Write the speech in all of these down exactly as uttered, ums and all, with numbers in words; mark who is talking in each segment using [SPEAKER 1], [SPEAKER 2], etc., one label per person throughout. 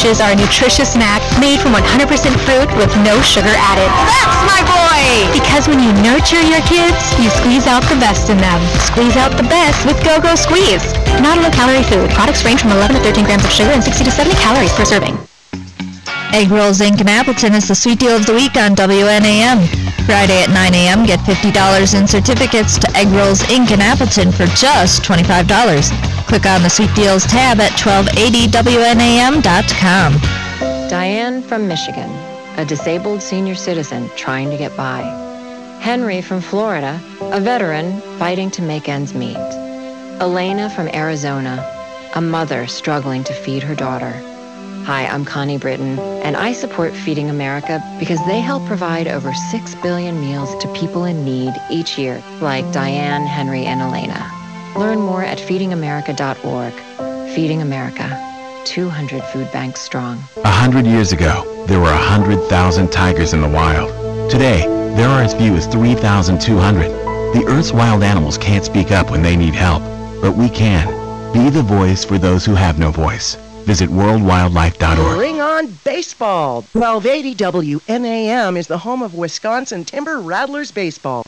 [SPEAKER 1] Peaches are a nutritious snack made from one hundred percent fruit with no sugar added.
[SPEAKER 2] That's my boy!
[SPEAKER 1] Because when you nurture your kids, you squeeze out the best in them. Squeeze out the best with Go-Go Squeeze. Not a low-calorie food. Products range from eleven to thirteen grams of sugar and sixty to seventy calories per serving.
[SPEAKER 3] Egg Rolls Incorporated in Appleton is the sweet deal of the week on W N A M. Friday at nine a.m., get fifty dollars in certificates to Egg Rolls Incorporated in Appleton for just twenty-five dollars. Click on the Sweet Deals tab at twelve eighty W N A M dot com.
[SPEAKER 4] Diane from Michigan, a disabled senior citizen trying to get by. Henry from Florida, a veteran fighting to make ends meet. Elena from Arizona, a mother struggling to feed her daughter. Hi, I'm Connie Britton, and I support Feeding America because they help provide over six billion meals to people in need each year, like Diane, Henry, and Elena. Learn more at feeding america dot org. Feeding America, two hundred food banks strong.
[SPEAKER 5] A hundred years ago, there were a hundred thousand tigers in the wild. Today, there are as few as three thousand two hundred. The Earth's wild animals can't speak up when they need help, but we can. Be the voice for those who have no voice. Visit world wildlife dot org.
[SPEAKER 6] Bring on baseball! twelve eighty W N A M is the home of Wisconsin Timber Rattlers baseball.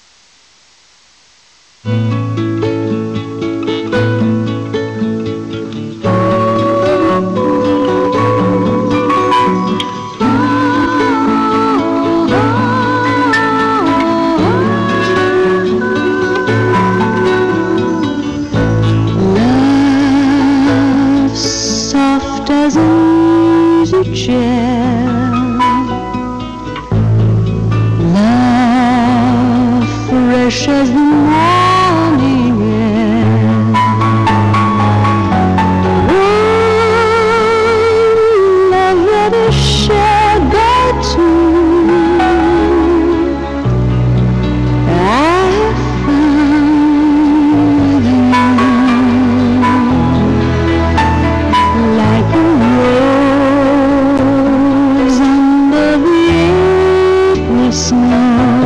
[SPEAKER 7] Love fresh as the morning air. Oh, love that is shared by two. I found you like a rose under the April snow.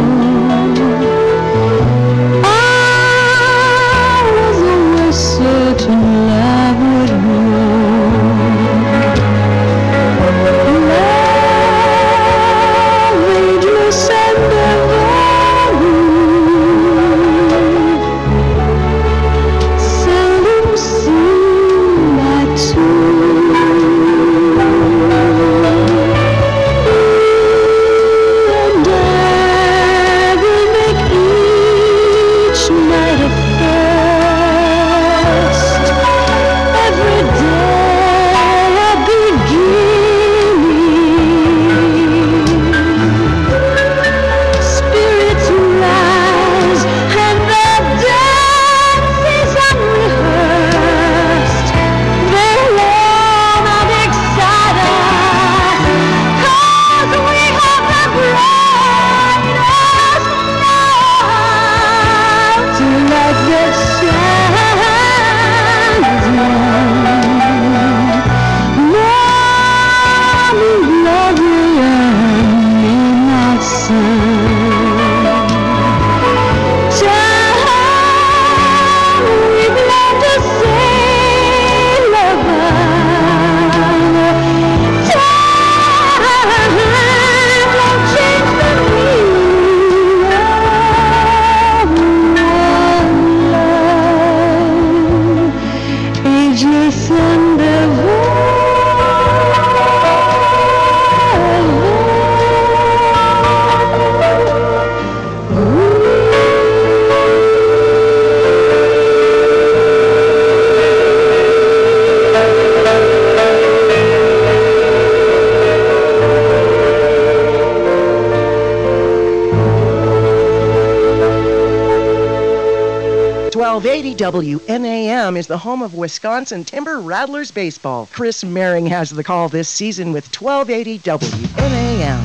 [SPEAKER 6] twelve eighty W N A M is the home of Wisconsin Timber Rattlers baseball. Chris Mehring has the call this season with twelve eighty W N A M.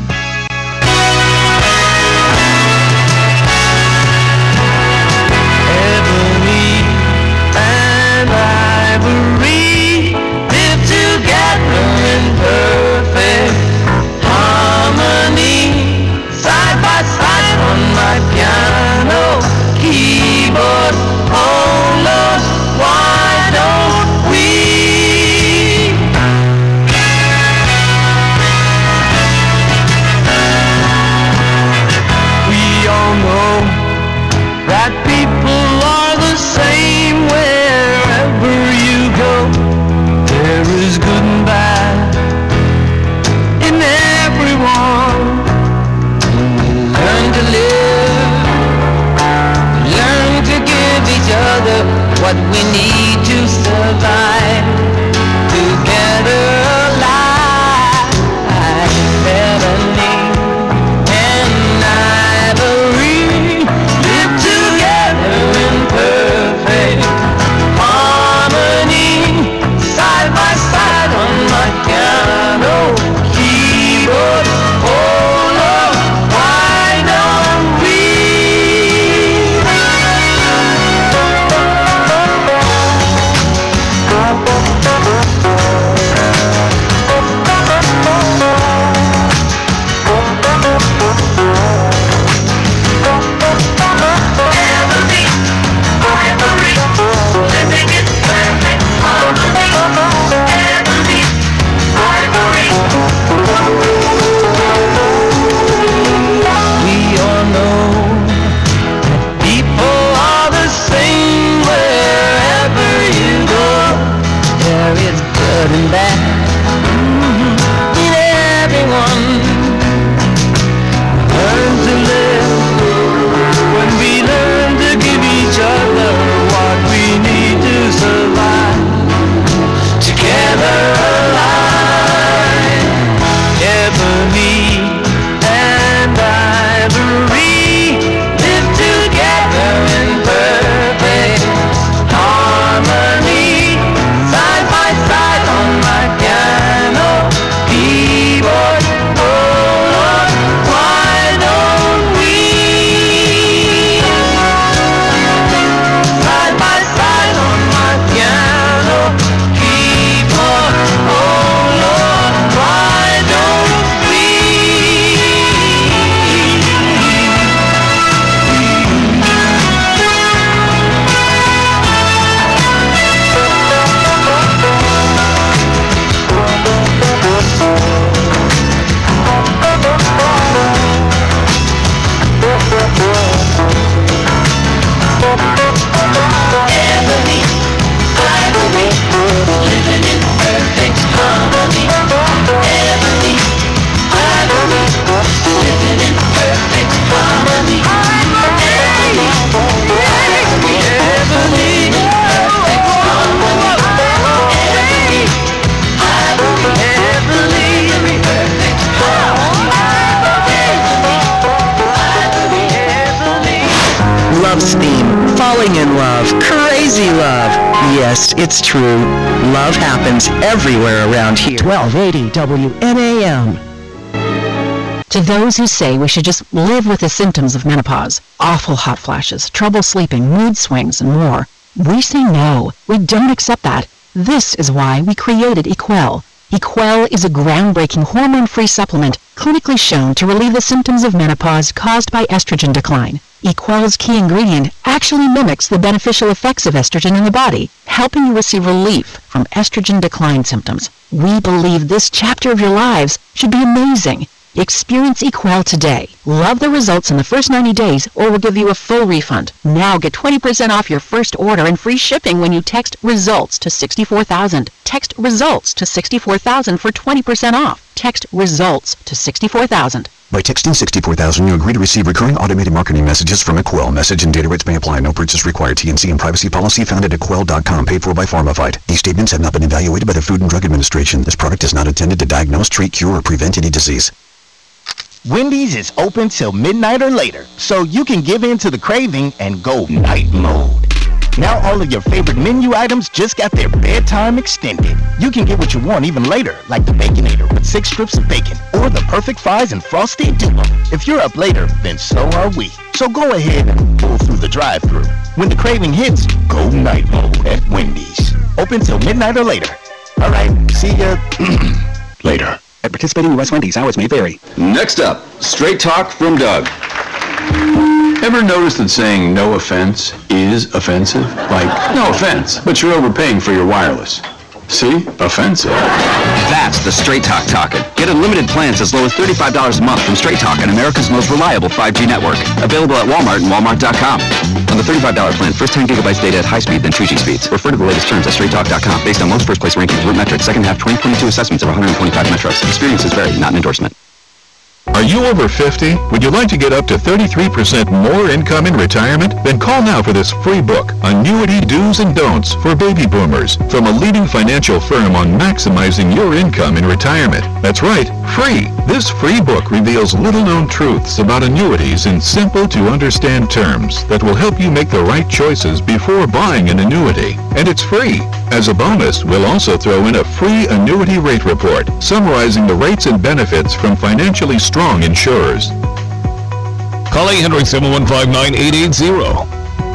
[SPEAKER 8] Ebony and ivory live together in perfect harmony, side by side on my piano keyboard. Oh Lord, why don't we? Ebony, ivory, living in perfect harmony. Ebony, ivory, living in perfect harmony. Ebony, ivory, ebony, perfect harmony. Ebony, ivory, ebony, perfect harmony.
[SPEAKER 6] Love's theme, falling in love, crazy love. Yes, it's true. Love happens everywhere around here. twelve eighty W N A M.
[SPEAKER 2] To those who say we should just live with the symptoms of menopause, awful hot flashes, trouble sleeping, mood swings, and more, we say no. We don't accept that. This is why we created Equell. Equell is a groundbreaking hormone-free supplement clinically shown to relieve the symptoms of menopause caused by estrogen decline. Equell's key ingredient actually mimics the beneficial effects of estrogen in the body, helping you receive relief from estrogen decline symptoms. We believe this chapter of your lives should be amazing. Experience Equell today. Love the results in the first ninety days, or we'll give you a full refund. Now get twenty percent off your first order and free shipping when you text RESULTS to sixty-four thousand. Text RESULTS to sixty-four thousand for twenty percent off. Text RESULTS to sixty-four thousand.
[SPEAKER 9] By texting sixty-four thousand, you agree to receive recurring automated marketing messages from Equell. Message and data rates may apply. No purchase required. T N C and privacy policy found at equell dot com. Paid for by Pharmavite. These statements have not been evaluated by the Food and Drug Administration. This product is not intended to diagnose, treat, cure, or prevent any disease.
[SPEAKER 10] Wendy's is open till midnight or later, so you can give in to the craving and go night mode. Now all of your favorite menu items just got their bedtime extended. You can get what you want even later, like the Baconator with six strips of bacon, or the perfect fries and frosty duo. If you're up later, then so are we. So go ahead and pull through the drive-thru. When the craving hits, go night mode at Wendy's. Open till midnight or later. All right, see ya later. At participating U S Wendy's, hours may vary.
[SPEAKER 11] Next up, Straight Talk from Doug. Ever notice that saying no offense is offensive? Like, no offense, but you're overpaying for your wireless. See? Offensive.
[SPEAKER 12] That's the Straight Talk talking. Get unlimited plans as low as thirty-five dollars a month from Straight Talk on America's most reliable five G network. Available at Walmart and Walmart dot com. On the thirty-five dollars plan, first ten gigabytes data at high speed, then two G speeds. Refer to the latest terms at straight talk dot com. Based on most first place rankings, Root Metrics, second half twenty twenty-two assessments of one hundred twenty-five metros. Experiences vary, not an endorsement.
[SPEAKER 13] Are you over fifty? Would you like to get up to thirty-three percent more income in retirement? Then call now for this free book, Annuity Do's and Don'ts for Baby Boomers, from a leading financial firm on maximizing your income in retirement. That's right, free. This free book reveals little-known truths about annuities in simple-to-understand terms that will help you make the right choices before buying an annuity. And it's free. As a bonus, we'll also throw in a free annuity rate report summarizing the rates and benefits from financially strong insurers.
[SPEAKER 14] Call eight hundred, seven one five, nine eight eight zero.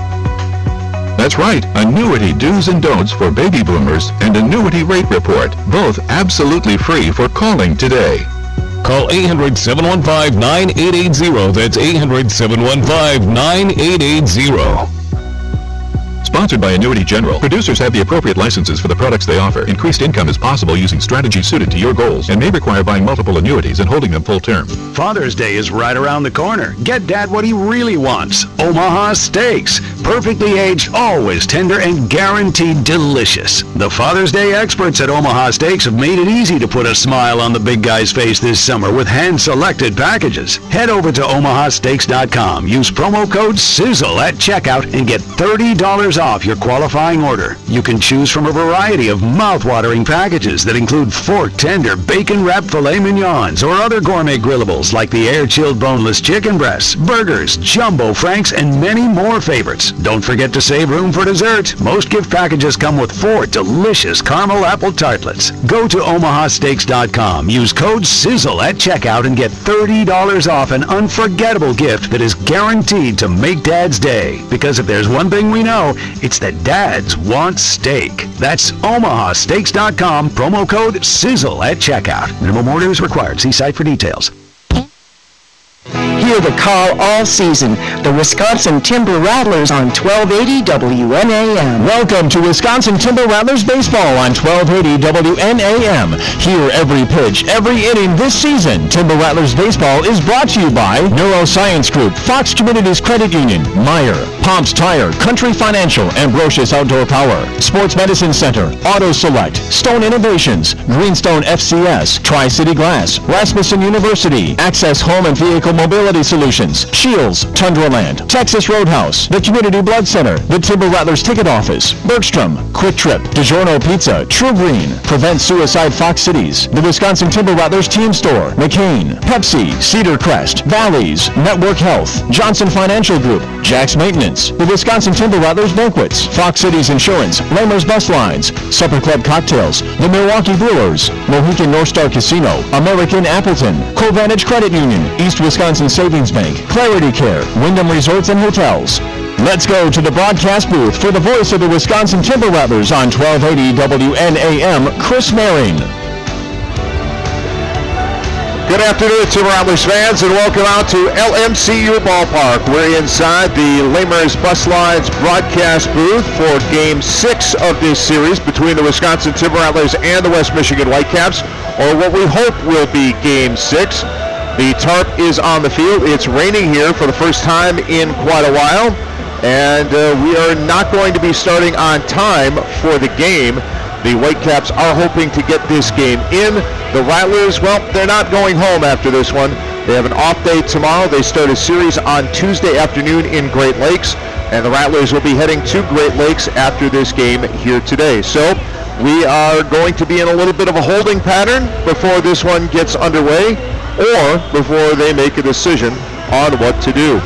[SPEAKER 13] That's right, Annuity Do's and Don'ts for Baby Boomers and Annuity Rate Report, both absolutely free for calling today.
[SPEAKER 14] Call eight hundred, seven one five, nine eight eight zero. That's eight hundred, seven one five, nine eight eight zero.
[SPEAKER 13] Sponsored by Annuity General. Producers have the appropriate licenses for the products they offer. Increased income is possible using strategies suited to your goals and may require buying multiple annuities and holding them full term.
[SPEAKER 15] Father's Day is right around the corner. Get Dad what he really wants. Omaha Steaks. Perfectly aged, always tender, and guaranteed delicious. The Father's Day experts at Omaha Steaks have made it easy to put a smile on the big guy's face this summer with hand-selected packages. Head over to omaha steaks dot com. Use promo code SIZZLE at checkout and get thirty dollars off your qualifying order. You can choose from a variety of mouth-watering packages that include fork tender, bacon-wrapped filet mignons, or other gourmet grillables like the air-chilled boneless chicken breasts, burgers, jumbo franks, and many more favorites. Don't forget to save room for dessert. Most gift packages come with four delicious caramel apple tartlets. Go to omaha steaks dot com. Use code SIZZLE at checkout and get thirty dollars off an unforgettable gift that is guaranteed to make Dad's day. Because if there's one thing we know, it's that dads want steak. That's omaha steaks dot com, promo code SIZZLE at checkout. Minimum order is required. See site for details.
[SPEAKER 6] hear the call all season. The Wisconsin Timber Rattlers on twelve eighty W N A M.
[SPEAKER 14] Welcome to Wisconsin Timber Rattlers Baseball on twelve eighty W N A M. Hear every pitch, every inning this season. Timber Rattlers Baseball is brought to you by Neuroscience Group, Fox Communities Credit Union, Meyer, Pomps Tire, Country Financial, Ambrosius Outdoor Power, Sports Medicine Center, Auto Select, Stone Innovations, Greenstone F C S, Tri-City Glass, Rasmussen University, Access Home and Vehicle Mobility Solutions, Shields, Tundraland, Texas Roadhouse, the Community Blood Center, the Timber Rattlers Ticket Office, Bergstrom, Quick Trip, DiGiorno Pizza, True Green, Prevent Suicide Fox Cities, the Wisconsin Timber Rattlers Team Store, McCain, Pepsi, Cedar Crest, Valleys, Network Health, Johnson Financial Group, Jack's Maintenance, the Wisconsin Timber Rattlers Banquets, Fox Cities Insurance, Lamer's Bus Lines, Supper Club Cocktails, the Milwaukee Brewers, Mohican North Star Casino, American Appleton, Covantage Credit Union, East Wisconsin Savings Bank, Clarity Care, Wyndham Resorts and Hotels. Let's go to the broadcast booth for the voice of the Wisconsin Timber Rattlers on twelve eighty W N A M, Chris Maring.
[SPEAKER 16] Good afternoon, Timber Rattlers fans, and welcome out to L M C U Ballpark. We're inside the Lamers Bus Lines broadcast booth for Game six of this series between the Wisconsin Timber Rattlers and the West Michigan Whitecaps, or what we hope will be Game six. The tarp is on the field. It's raining here for the first time in quite a while, and uh, we are not going to be starting on time for the game. The Whitecaps are hoping to get this game in. The Rattlers, well, they're not going home after this one. They have an off day tomorrow. They start a series on Tuesday afternoon in Great Lakes, and the Rattlers will be heading to Great Lakes after this game here today. So we are going to be in a little bit of a holding pattern before this one gets underway, or before they make a decision on what to do.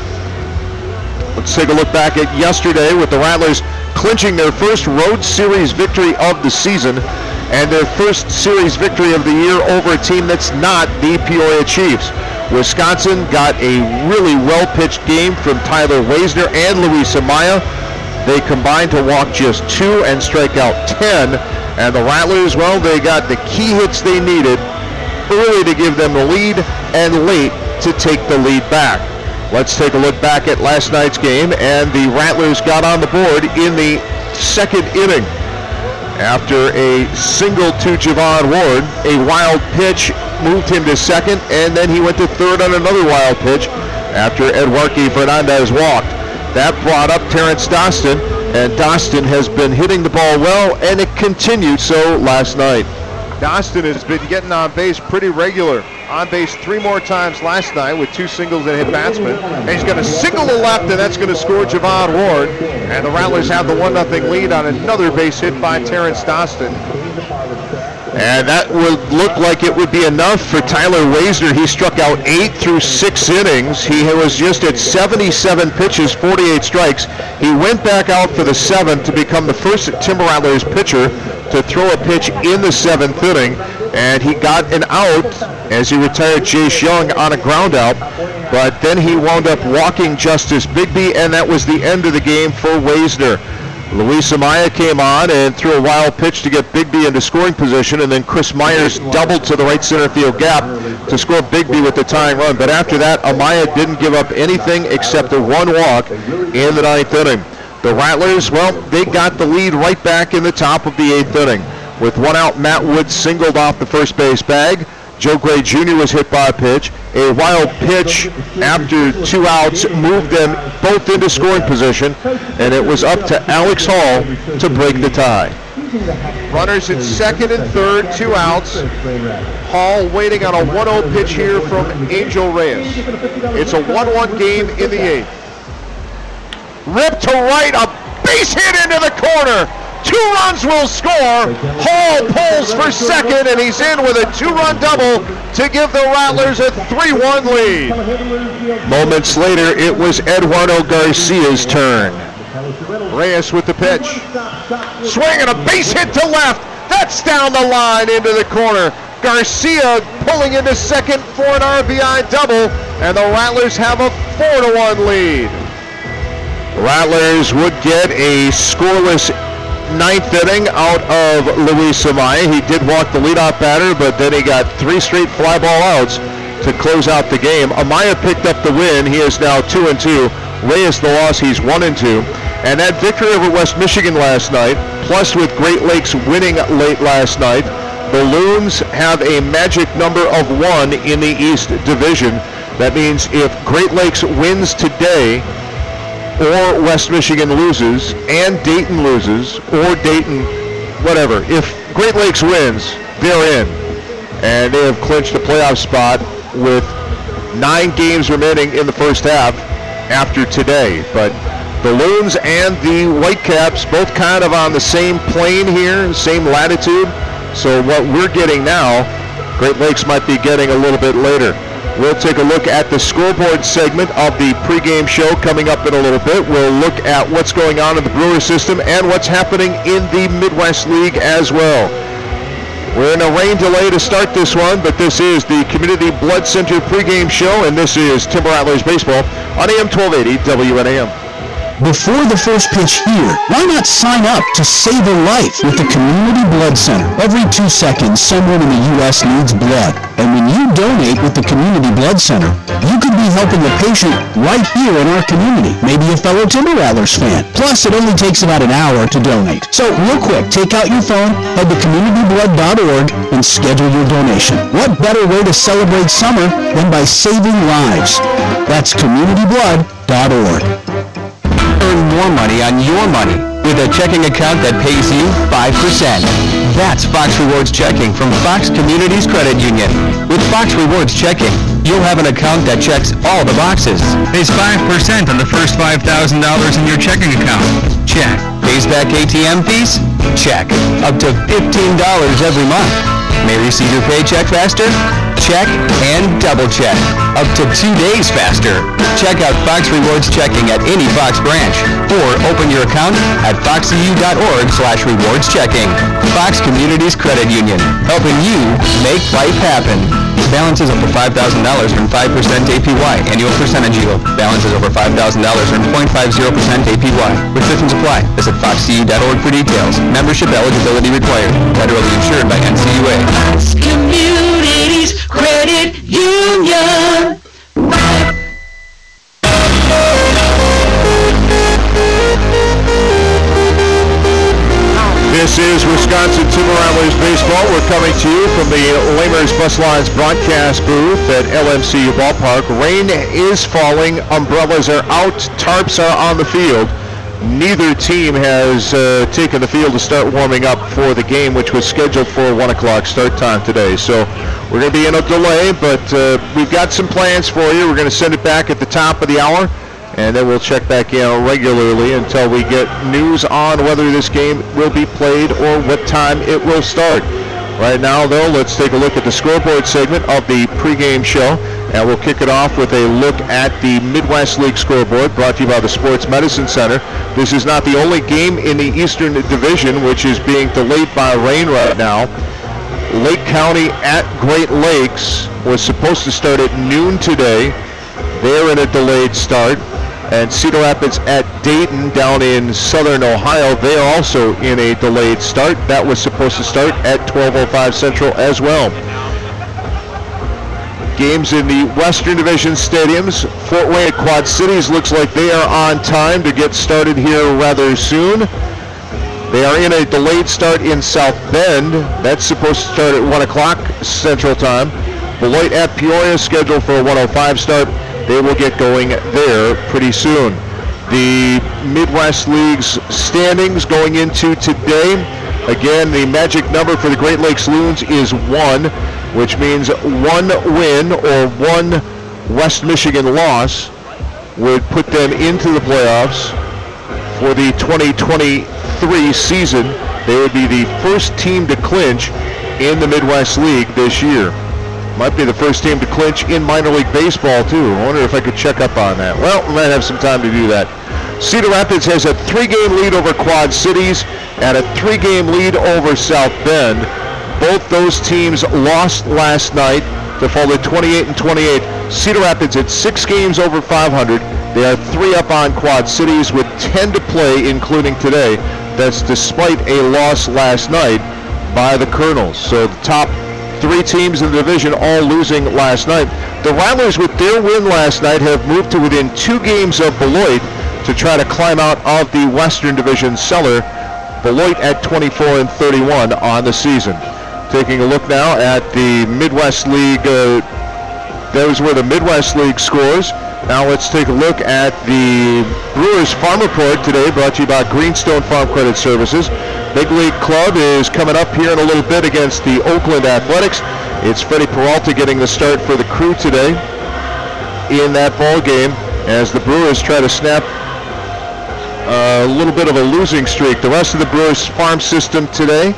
[SPEAKER 16] Let's take a look back at yesterday with the Rattlers clinching their first road series victory of the season and their first series victory of the year over a team that's not the Peoria Chiefs. Wisconsin got a really well-pitched game from Tyler Weisner and Luis Amaya. They combined to walk just two and strike out ten, and the Rattlers, well, they got the key hits they needed early to give them the lead and late to take the lead back. Let's take a look back at last night's game, and the Rattlers got on the board in the second inning. After a single to Javon Ward, a wild pitch moved him to second, and then he went to third on another wild pitch after Eduardo Fernandez walked. That brought up Terrence Doston, and Doston has been hitting the ball well, and it continued so last night. Doston has been getting on base pretty regular. On base three more times last night with two singles and hit batsman. And he's going to single to left, and that's going to score Javon Ward. And the Rattlers have the one nothing lead on another base hit by Terrence Doston. And that would look like it would be enough for Tyler Weisner. He struck out eight through six innings. He was just at seventy-seven pitches, forty-eight strikes. He went back out for the seventh to become the first Timber Rattlers pitcher to throw a pitch in the seventh inning. And he got an out as he retired Jace Young on a ground out. But then he wound up walking Justice Bigby, and that was the end of the game for Weisner. Luis Amaya came on and threw a wild pitch to get Bigby into scoring position, and then Chris Myers doubled to the right center field gap to score Bigby with the tying run. But after that, Amaya didn't give up anything except a one walk in the ninth inning. The Rattlers, well, they got the lead right back in the top of the eighth inning. With one out, Matt Woods singled off the first base bag. Joe Gray Junior was hit by a pitch. A wild pitch after two outs moved them both into scoring position, and it was up to Alex Hall to break the tie. Runners at second and third, two outs. Hall waiting on a one oh pitch here from Angel Reyes. It's a one one game in the eighth. Ripped to right, a base hit into the corner. Two runs will score. Hall pulls for second, and he's in with a two-run double to give the Rattlers a three one lead. Moments later, it was Eduardo Garcia's turn. Reyes with the pitch. Swing and a base hit to left. That's down the line into the corner. Garcia pulling into second for an R B I double, and the Rattlers have a four to one lead. Rattlers would get a scoreless ninth inning out of Luis Amaya. He did walk the leadoff batter, but then he got three straight fly ball outs to close out the game. Amaya picked up the win. He is now two and two. Reyes the loss. He's one and two. And that victory over West Michigan last night, plus with Great Lakes winning late last night, the Loons have a magic number of one in the East Division. That means if Great Lakes wins today, or West Michigan loses, and Dayton loses, or Dayton, whatever, if Great Lakes wins, they're in. And they have clinched a playoff spot with nine games remaining in the first half after today. But the Loons and the Whitecaps both kind of on the same plane here, same latitude. So what we're getting now, Great Lakes might be getting a little bit later. We'll take a look at the scoreboard segment of the pregame show coming up in a little bit. We'll look at what's going on in the Brewer system and what's happening in the Midwest League as well. We're in a rain delay to start this one, but this is the Community Blood Center pregame show, and this is Timber Rattlers Baseball on A M twelve eighty W N A M.
[SPEAKER 17] Before the first pitch here, why not sign up to save a life with the Community Blood Center? Every two seconds, someone in the U S needs blood. And when you donate with the Community Blood Center, you could be helping a patient right here in our community, maybe a fellow Timber Rattlers fan. Plus, it only takes about an hour to donate. So, real quick, take out your phone, head to community blood dot org, and schedule your donation. What better way to celebrate summer than by saving lives? That's community blood dot org.
[SPEAKER 18] Earn more money on your money with a checking account that pays you five percent. That's Fox Rewards Checking from Fox Communities Credit Union. With Fox Rewards Checking, you'll have an account that checks all the boxes.
[SPEAKER 19] Pays five percent on the first five thousand dollars in your checking account.
[SPEAKER 18] Check. Pays back A T M fees? Check. Up to fifteen dollars every month. May receive your paycheck faster? Check and double check. Up to two days faster. Check out Fox Rewards Checking at any Fox branch or open your account at fox e u dot org slash rewards checking. Fox Communities Credit Union, helping you make life happen. Balances over five thousand dollars earn five percent A P Y. Annual percentage yield. Balances over five thousand dollars earn zero point five zero percent A P Y. Restrictions apply. Visit fox e u dot org for details. Membership eligibility required. Federally insured by N C U A.
[SPEAKER 8] Fox Communities Credit Union.
[SPEAKER 16] This is Wisconsin Timber Rattlers Baseball. We're coming to you from the Lamers Bus Lines broadcast booth at L M C U Ballpark. Rain is falling, umbrellas are out, tarps are on the field. Neither team has uh, taken the field to start warming up for the game, which was scheduled for a one o'clock start time today. So we're going to be in a delay, but uh, we've got some plans for you. We're going to send it back at the top of the hour, and then we'll check back in regularly until we get news on whether this game will be played or what time it will start. Right now, though, let's take a look at the scoreboard segment of the pregame show, and we'll kick it off with a look at the Midwest League scoreboard brought to you by the Sports Medicine Center. This is not the only game in the Eastern Division, which is being delayed by rain right now. Lake County at Great Lakes was supposed to start at noon today. They're in a delayed start. And Cedar Rapids at Dayton down in southern Ohio, they are also in a delayed start. That was supposed to start at twelve oh five Central as well. Games in the Western Division stadiums. Fort Wayne at Quad Cities looks like they are on time to get started here rather soon. They are in a delayed start in South Bend. That's supposed to start at one o'clock Central Time. Beloit at Peoria scheduled for a one oh five start. They will get going there pretty soon. The Midwest League's standings going into today. Again, the magic number for the Great Lakes Loons is one, which means one win or one West Michigan loss would put them into the playoffs for the twenty twenty-three season. They would be the first team to clinch in the Midwest League this year. Might be the first team to clinch in minor league baseball, too. I wonder if I could check up on that. Well, we might have some time to do that. Cedar Rapids has a three-game lead over Quad Cities and a three-game lead over South Bend. Both those teams lost last night to fall to twenty-eight and twenty-eight. Cedar Rapids at six games over five hundred. They are three up on Quad Cities with ten to play, including today. That's despite a loss last night by the Colonels. So the top three teams in the division all losing last night. The Rattlers, with their win last night, have moved to within two games of Beloit to try to climb out of the Western Division cellar. Beloit at twenty-four and thirty-one on the season. Taking a look now at the Midwest League. Uh, those were the Midwest League scores. Now let's take a look at the Brewers Farm Report today, brought to you by Greenstone Farm Credit Services. Big League Club is coming up here in a little bit against the Oakland Athletics. It's Freddie Peralta getting the start for the Crew today in that ball game as the Brewers try to snap a little bit of a losing streak. The rest of the Brewers farm system today,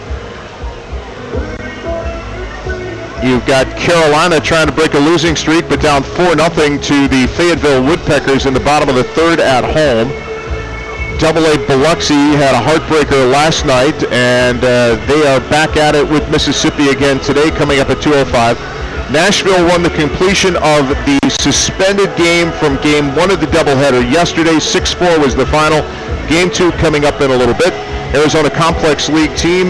[SPEAKER 16] you've got Carolina trying to break a losing streak, but down four nothing to the Fayetteville Woodpeckers in the bottom of the third at home. Double A Biloxi had a heartbreaker last night, and uh, they are back at it with Mississippi again today, coming up at two oh five. Nashville won the completion of the suspended game from game one of the doubleheader yesterday. six four was the final. Game two coming up in a little bit. Arizona Complex League team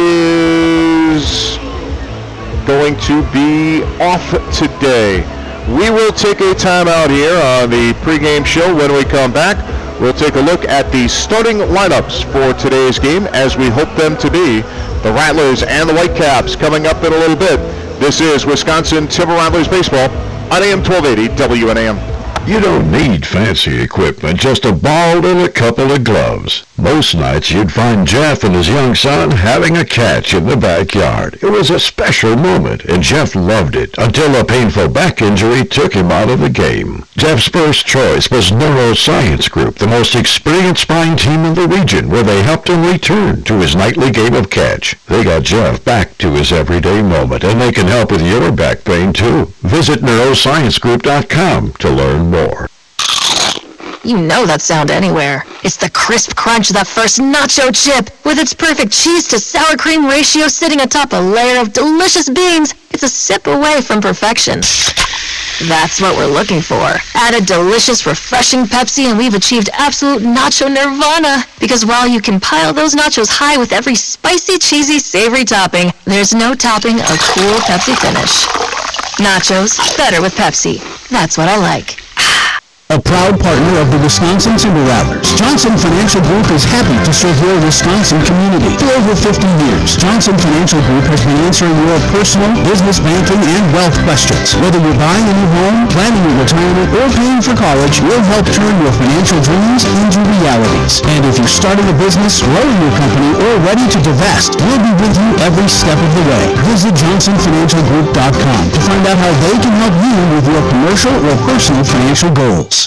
[SPEAKER 16] is going to be off today. We will take a timeout here on the pregame show. When we come back, we'll take a look at the starting lineups for today's game, as we hope them to be the Rattlers and the Whitecaps coming up in a little bit. This is Wisconsin Timber Rattlers baseball on A M twelve eighty W N A M.
[SPEAKER 13] You don't need fancy equipment, just a ball and a couple of gloves. Most nights you'd find Jeff and his young son having a catch in the backyard. It was a special moment, and Jeff loved it until a painful back injury took him out of the game. Jeff's first choice was Neuroscience Group, the most experienced spine team in the region, where they helped him return to his nightly game of catch. They got Jeff back to his everyday moment, and they can help with your back pain too. Visit neuroscience group dot com to learn more. More.
[SPEAKER 1] You know that sound anywhere. It's the crisp crunch of that first nacho chip. With its perfect cheese to sour cream ratio sitting atop a layer of delicious beans, it's a sip away from perfection. That's what we're looking for. Add a delicious, refreshing Pepsi and we've achieved absolute nacho nirvana. Because while you can pile those nachos high with every spicy, cheesy, savory topping, there's no topping a cool Pepsi finish. Nachos, better with Pepsi. That's what I like.
[SPEAKER 17] A proud partner of the Wisconsin Timber Rattlers, Johnson Financial Group is happy to serve your Wisconsin community. For over fifty years, Johnson Financial Group has been answering your personal, business banking, and wealth questions. Whether you're buying a new home, planning your retirement, or paying for college, we'll help turn your financial dreams into realities. And if you're starting a business, growing your company, or ready to divest, we'll be with you every step of the way. Visit johnson financial group dot com to find out how they can help you with your commercial or personal financial goals.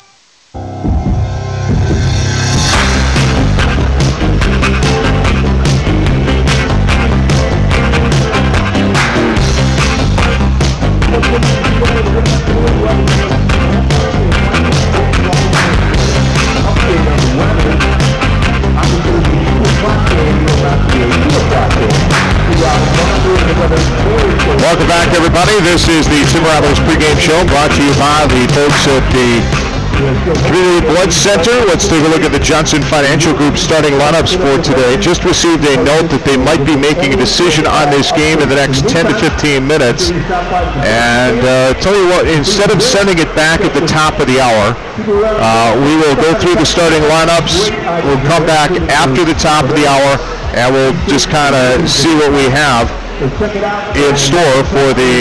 [SPEAKER 16] Welcome back, everybody. This is the Timber Rattlers pregame show, brought to you by the folks at the Community Blood Center. Let's take a look at the Johnson Financial Group starting lineups for today. Just received a note that they might be making a decision on this game in the next ten to fifteen minutes. And uh, tell you what, instead of sending it back at the top of the hour, uh, we will go through the starting lineups. We'll come back after the top of the hour, and we'll just kind of see what we have in store for the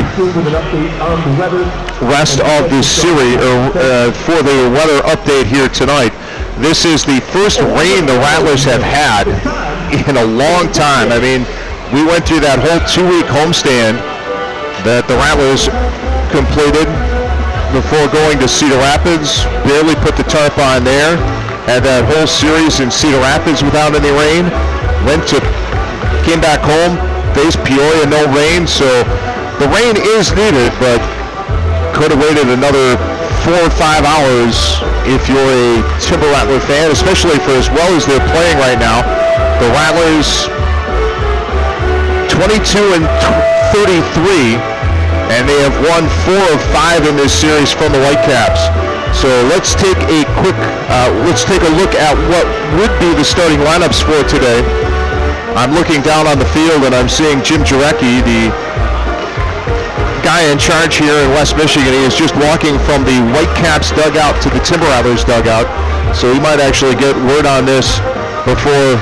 [SPEAKER 16] rest of the series, or uh, for the weather update here tonight. This is the first rain the Rattlers have had in a long time. I mean, we went through that whole two-week homestand that the Rattlers completed before going to Cedar Rapids, barely put the tarp on there, had that whole series in Cedar Rapids without any rain, went to, came back home, faced Peoria, no rain, so the rain is needed, but could have waited another four or five hours if you're a Timber Rattler fan, especially for as well as they're playing right now. The Rattlers twenty-two and thirty-three, and they have won four of five in this series from the Whitecaps. So let's take a quick, uh, let's take a look at what would be the starting lineups for today. I'm looking down on the field and I'm seeing Jim Jarecki, the guy in charge here in West Michigan. He is just walking from the Whitecaps dugout to the Timber Rattlers dugout. So he might actually get word on this before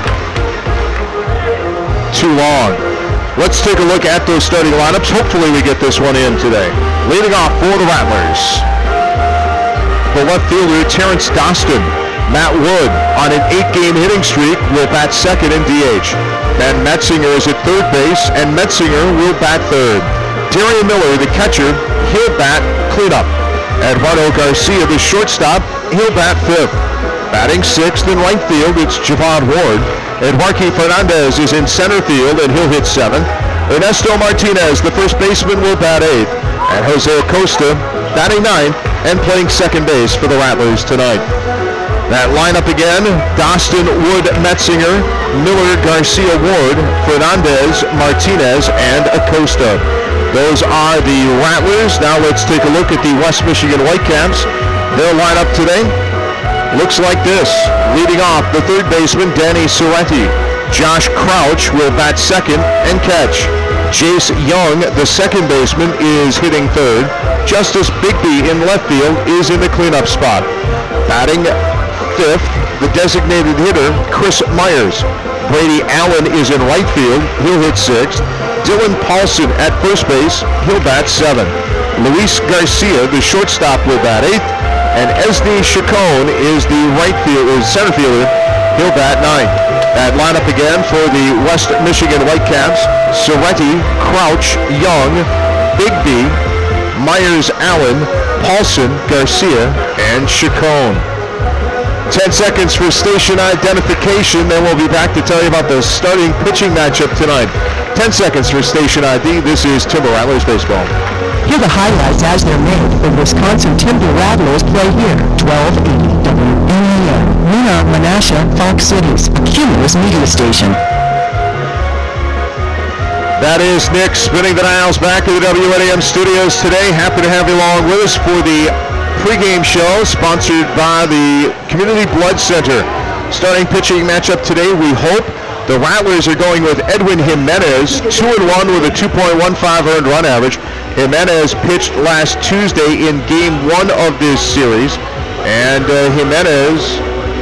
[SPEAKER 16] too long. Let's take a look at those starting lineups. Hopefully we get this one in today. Leading off for the Rattlers, the left fielder, Terrence Dostin. Matt Wood on an eight-game hitting streak will bat second in D H. Ben Metzinger is at third base, and Metzinger will bat third. Darian Miller, the catcher, he'll bat cleanup. Eduardo Garcia, the shortstop, he'll bat fifth. Batting sixth in right field, it's Javon Ward. Eduardo Fernandez is in center field, and he'll hit seventh. Ernesto Martinez, the first baseman, will bat eighth. And Jose Acosta batting ninth and playing second base for the Rattlers tonight. That lineup again: Dostin, Wood, Metzinger, Miller, Garcia, Ward, Fernandez, Martinez, and Acosta. Those are the Rattlers. Now let's take a look at the West Michigan Whitecaps. Their lineup today looks like this. Leading off, the third baseman, Danny Sorrenti. Josh Crouch will bat second and catch. Jace Young, the second baseman, is hitting third. Justice Bigby in left field is in the cleanup spot. Batting fifth, the designated hitter, Chris Myers. Brady Allen is in right field. He'll hit sixth. Dylan Paulson at first base. He'll bat seventh. Luis Garcia, the shortstop, will bat eighth. And Esney Chacon is the right field, is center fielder. He'll bat ninth. That lineup again for the West Michigan Whitecaps: Sorrenti, Crouch, Young, Bigby, Myers, Allen, Paulson, Garcia, and Chacon. Ten seconds for station identification, then we'll be back to tell you about the starting pitching matchup tonight. Ten seconds for station I D. This is Timber Rattlers Baseball.
[SPEAKER 6] Hear the highlights as they're made. The Wisconsin Timber Rattlers play here. twelve eighty W N A M. Nina, Menasha, Fox Cities. A Cumulus media station.
[SPEAKER 16] That is Nick spinning the dials back to the W N A M studios today. Happy to have you along with us for the pregame show sponsored by the Community Blood Center. Starting pitching matchup today, we hope. The Rattlers are going with Edwin Jimenez, two and one with a two point one five earned run average. Jimenez pitched last Tuesday in game one of this series, and uh, Jimenez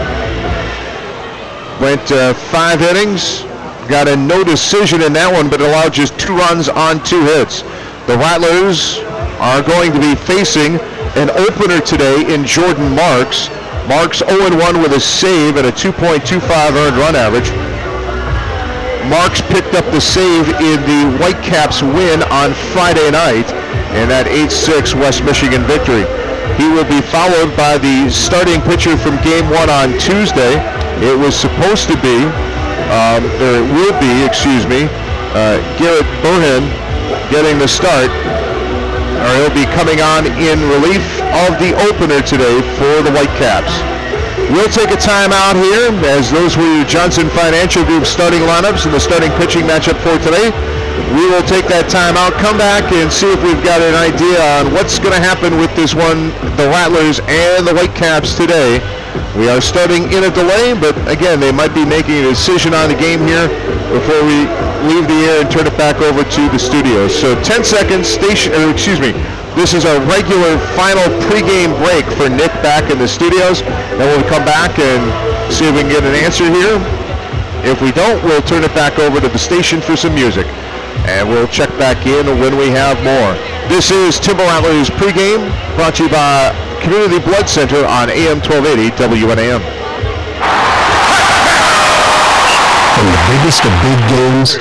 [SPEAKER 16] went uh, five innings, got a no decision in that one, but allowed just two runs on two hits. The Rattlers are going to be facing an opener today in Jordan Marks. Marks oh and one with a save and a two point two five earned run average. Marks picked up the save in the Whitecaps win on Friday night in that eight six West Michigan victory. He will be followed by the starting pitcher from game one on Tuesday. It was supposed to be, um, or it will be, excuse me, uh, Garrett Burhan getting the start, or he'll be coming on in relief of the opener today for the Whitecaps. We'll take a timeout here, as those were your Johnson Financial Group starting lineups and the starting pitching matchup for today. We will take that timeout, come back, and see if we've got an idea on what's going to happen with this one, the Rattlers and the Whitecaps today. We are starting in a delay, but again, they might be making a decision on the game here before we leave the air and turn it back over to the studios. So ten seconds, station, or excuse me, this is a regular final pregame break for Nick back in the studios. Then we'll come back and see if we can get an answer here. If we don't, we'll turn it back over to the station for some music. And we'll check back in when we have more. This is Timber Rattlers pregame, brought to you by Community Blood Center on A M twelve eighty W N A M.
[SPEAKER 17] From the biggest of big games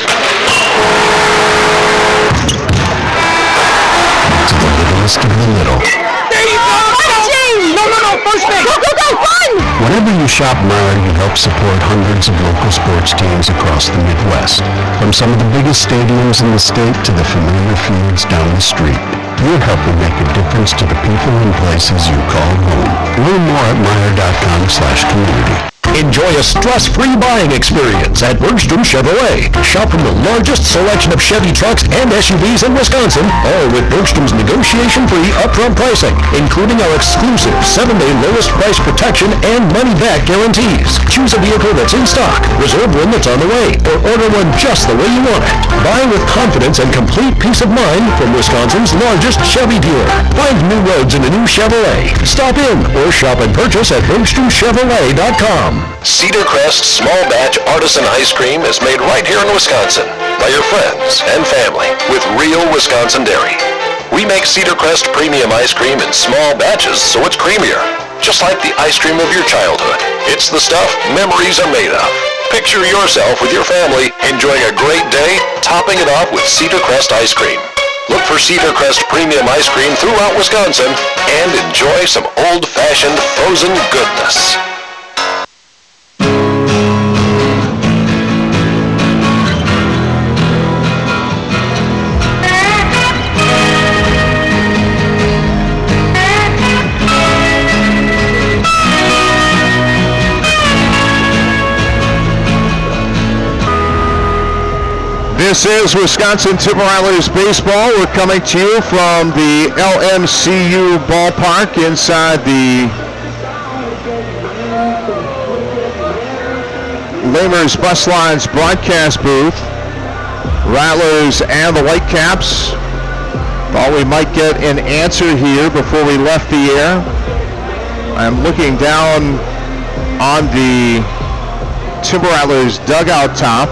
[SPEAKER 17] to the littlest of the little.
[SPEAKER 8] There you go! James! No, no, no! First base! Go, go, go! Run!
[SPEAKER 17] Whenever you shop Meijer, you help support hundreds of local sports teams across the Midwest. From some of the biggest stadiums in the state to the familiar fields down the street. You're helping make a difference to the people and places you call home. Learn more at Meijer dot com slash community.
[SPEAKER 14] Enjoy a stress-free buying experience at Bergstrom Chevrolet. Shop from the largest selection of Chevy trucks and S U Vs in Wisconsin, all with Bergstrom's negotiation-free upfront pricing, including our exclusive seven-day lowest price protection and money-back guarantees. Choose a vehicle that's in stock, reserve one that's on the way, or order one just the way you want it. Buy with confidence and complete peace of mind from Wisconsin's largest Chevy dealer. Find new roads in a new Chevrolet. Stop in or shop and purchase at Bergstrom Chevrolet dot com.
[SPEAKER 20] Cedar Crest Small Batch Artisan Ice Cream is made right here in Wisconsin by your friends and family with real Wisconsin dairy. We make Cedar Crest Premium Ice Cream in small batches so it's creamier, just like the ice cream of your childhood. It's the stuff memories are made of. Picture yourself with your family enjoying a great day, topping it off with Cedar Crest Ice Cream. Look for Cedar Crest Premium Ice Cream throughout Wisconsin and enjoy some old-fashioned frozen goodness.
[SPEAKER 16] This is Wisconsin Timber Rattlers baseball. We're coming to you from the L M C U ballpark inside the Lamers Bus Lines broadcast booth. Rattlers and the Whitecaps. Thought we might get an answer here before we left the air. I'm looking down on the Timber Rattlers dugout top,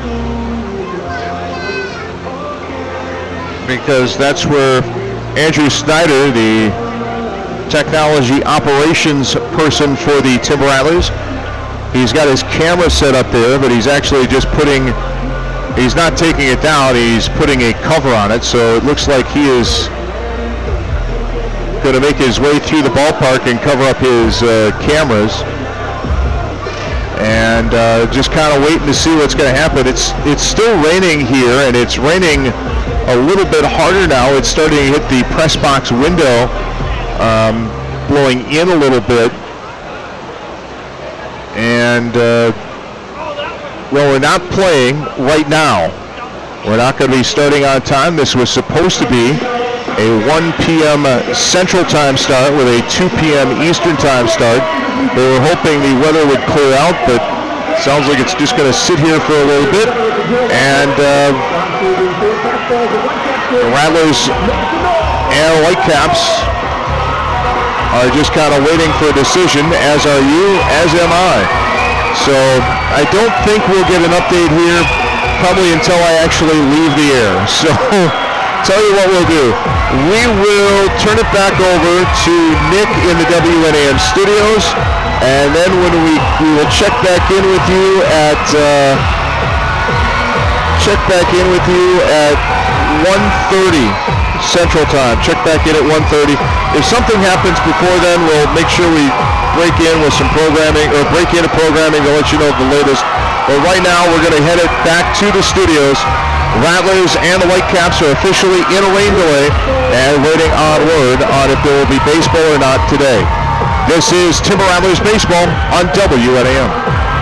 [SPEAKER 16] because that's where Andrew Snyder, the technology operations person for the Timber Rattlers, he's got his camera set up there, but he's actually just putting, he's not taking it down, he's putting a cover on it, so it looks like he is going to make his way through the ballpark and cover up his uh, cameras. And uh, just kind of waiting to see what's going to happen. It's it's still raining here, and it's raining a little bit harder now. It's starting to hit the press box window, um, blowing in a little bit. And, uh, well, we're not playing right now. We're not going to be starting on time. This was supposed to be a one p.m. Central Time start with a two p.m. Eastern Time start. They were hoping the weather would clear out, but it sounds like it's just going to sit here for a little bit. And uh, the Rattlers and Whitecaps are just kind of waiting for a decision, as are you, as am I. So I don't think we'll get an update here probably until I actually leave the air. So tell you what we'll do. We will turn it back over to Nick in the W N A M studios, and then when we, we will check back in with you at uh, check back in with you at one thirty Central Time. Check back in at one thirty. If something happens before then, we'll make sure we break in with some programming, or break into programming to let you know the latest. But right now, we're going to head it back to the studios. Rattlers and the Whitecaps are officially in a rain delay and waiting on word on if there will be baseball or not today. This is Timber Rattlers Baseball on W N A M.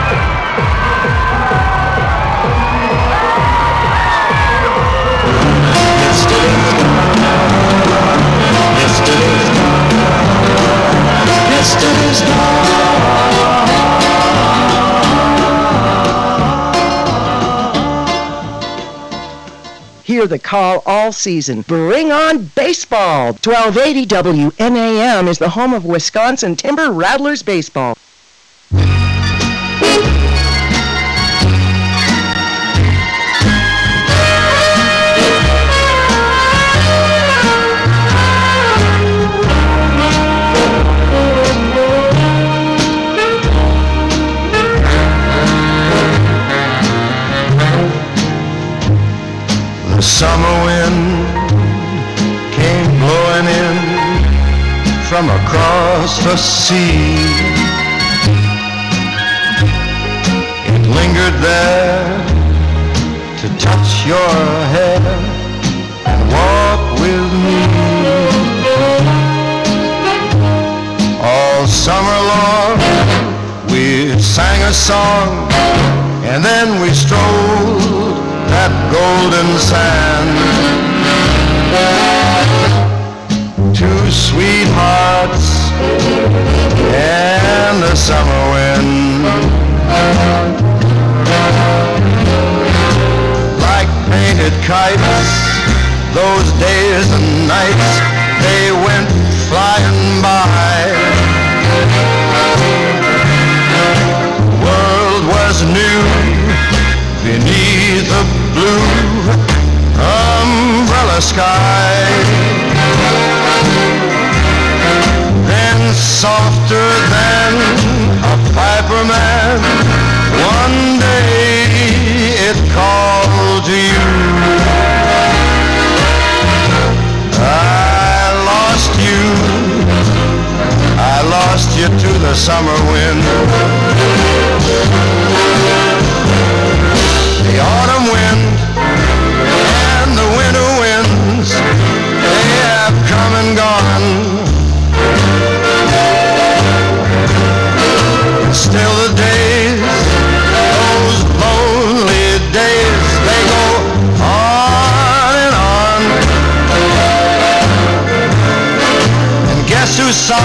[SPEAKER 7] Yesterday's gone.
[SPEAKER 6] Hear the call all season. Bring on baseball. twelve eighty W N A M is the home of Wisconsin Timber Rattlers baseball.
[SPEAKER 21] The summer wind came blowing in from across the sea. It lingered there to touch your hair and walk with me. All summer long we sang a song, and then we strolled that golden sand. Two sweethearts and the summer wind, like painted kites, those days and nights, they went flying by. The world was new beneath a blue umbrella sky. Then softer than a piper man, one day it called to you. I lost you, I lost you to the summer wind. The autumn wind and the winter winds, they have come and gone. Still the days, those lonely days, they go on and on. And guess who sighs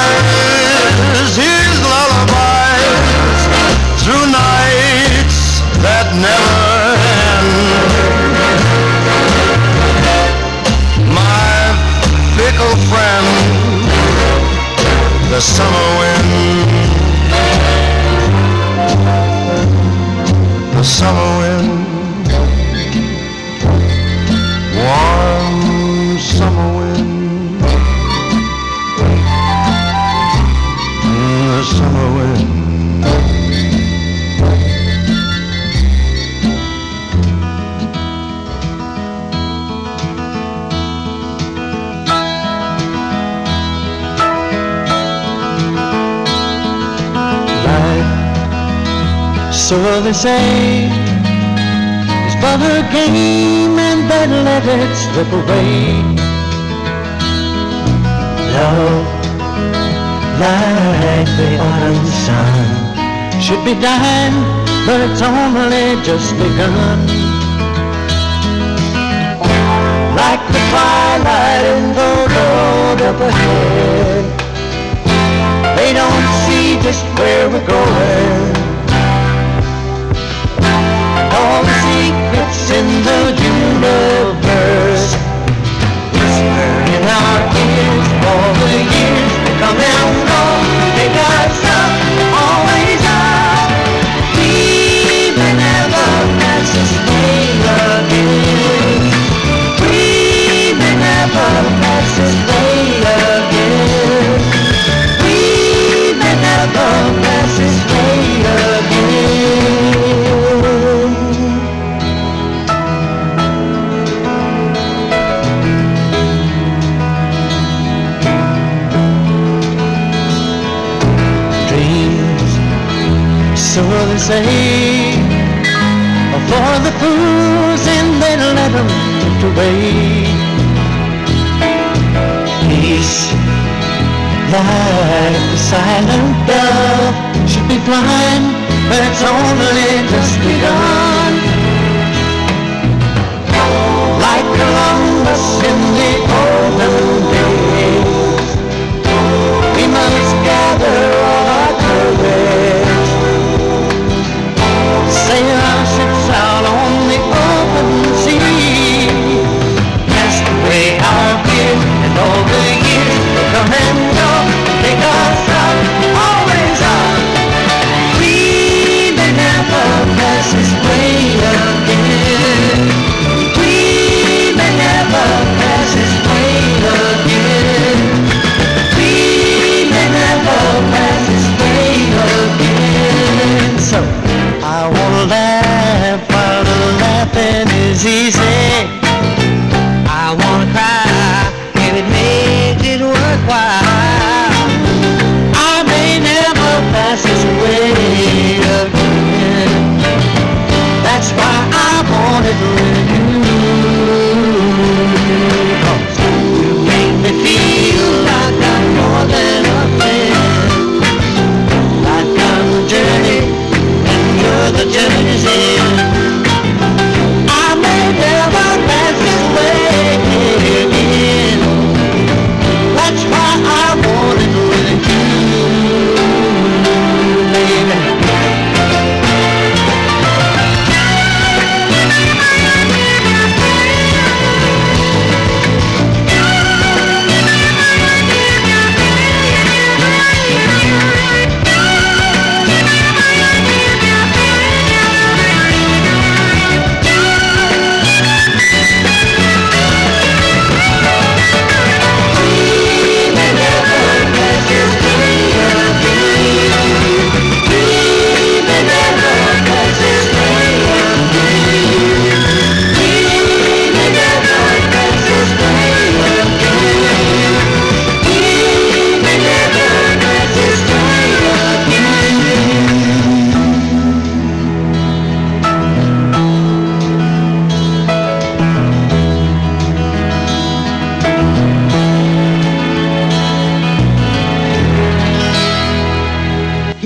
[SPEAKER 21] his lullabies through nights that never end? My fickle friend, the summer wind. The summer wind, warm summer wind, the summer wind.
[SPEAKER 3] So they say, it's but a game and they let it slip away. Love, like the autumn sun, should be dying, but it's only just begun. Like the twilight in the road up ahead, they don't see just where we're going. All the secrets in the universe whisper in our ears. All the years that come and go, take us up, always up. We may never pass this way again. We may never pass this way again. We may never pass this way again. So they say, for the fools and they let them drift away. Peace, like the silent dove, should be blind, but it's only just begun. Like Columbus in the olden days, we must gather all our courage, sail our ships out on the open sea, cast away our fear and all the years will come and go, take us up, always up. We may never pass this way again. We may never pass this way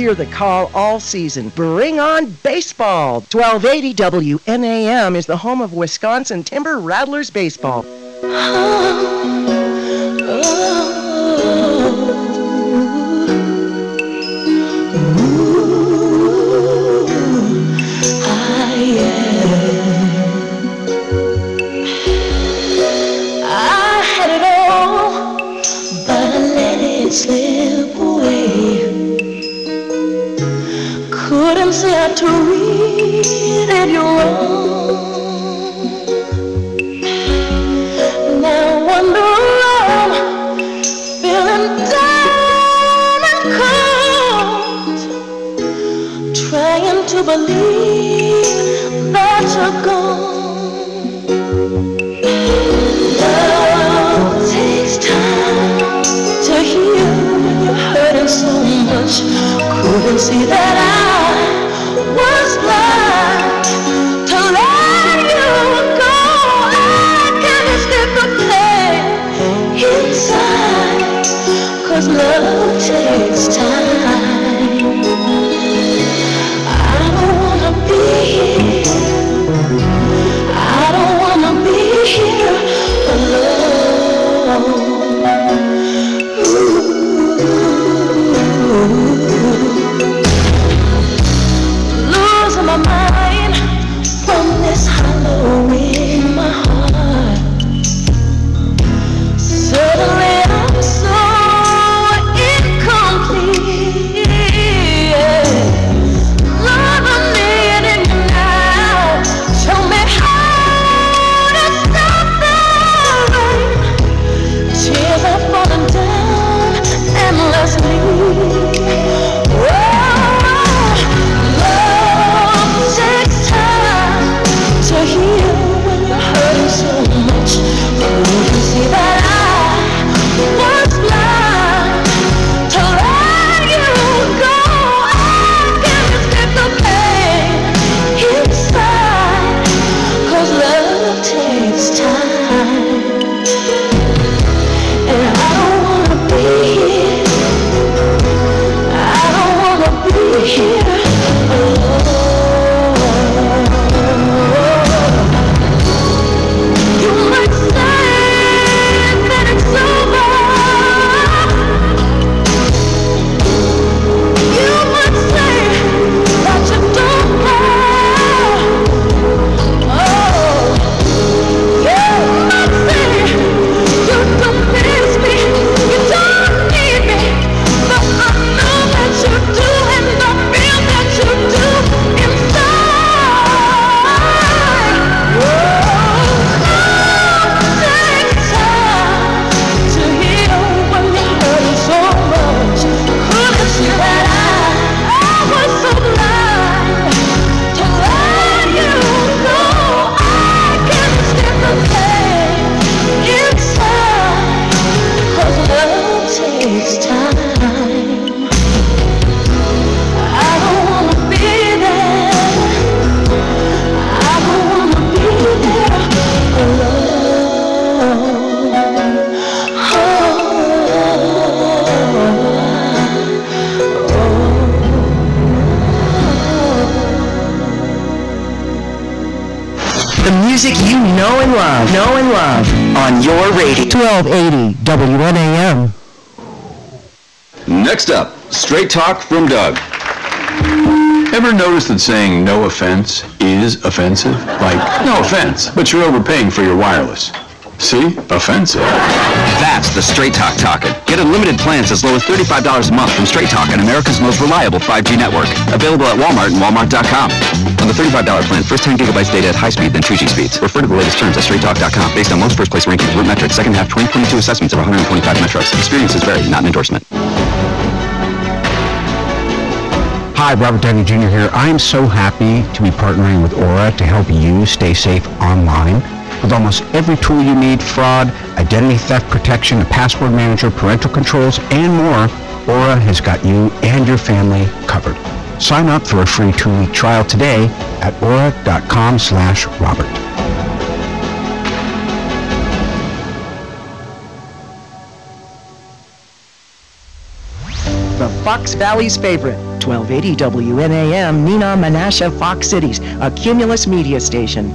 [SPEAKER 6] hear the call all season. Bring on baseball. twelve eighty W N A M is the home of Wisconsin Timber Rattlers baseball.
[SPEAKER 7] Slip away. Couldn't say how to read it wrong. Now wander around, feeling down and cold, trying to believe that you're gone. Love takes time to heal when you're hurting so much. Couldn't see that I was blind to let you go. I can't escape the pain inside, 'cause love takes time. I don't wanna be here, I don't wanna be here alone. Losing my mind from this hollow in my heart. Suddenly I'm so incomplete. Love, I'm needing you now. Show me how to stop the rain. Tears are falling down endlessly.
[SPEAKER 6] Know and love on your radio. twelve eighty W N A M.
[SPEAKER 11] Next up, Straight Talk from Doug. Ever notice that saying no offense is offensive? Like, no offense, but you're overpaying for your wireless. See? Offensive.
[SPEAKER 12] That's the Straight Talk talking. Get unlimited plans as low as thirty-five dollars a month from Straight Talk on America's most reliable five G network. Available at Walmart and Walmart dot com. On the thirty-five dollars plan, first ten gigabytes data at high speed, then two G speeds. Refer to the latest terms at Straight Talk dot com. Based on most first place rankings, Root Metrics, second half twenty twenty-two assessments of one hundred twenty-five metros. Experiences vary, not an endorsement.
[SPEAKER 4] Hi, Robert Downey Junior here. I am so happy to be partnering with Aura to help you stay safe online. With almost every tool you need, fraud, identity theft protection, a password manager, parental controls, and more, Aura has got you and your family covered. Sign up for a free two-week trial today at aura dot com slash Robert.
[SPEAKER 6] The Fox Valley's favorite, twelve eighty W N A M, Neenah, Menasha, Fox Cities, a Cumulus media station.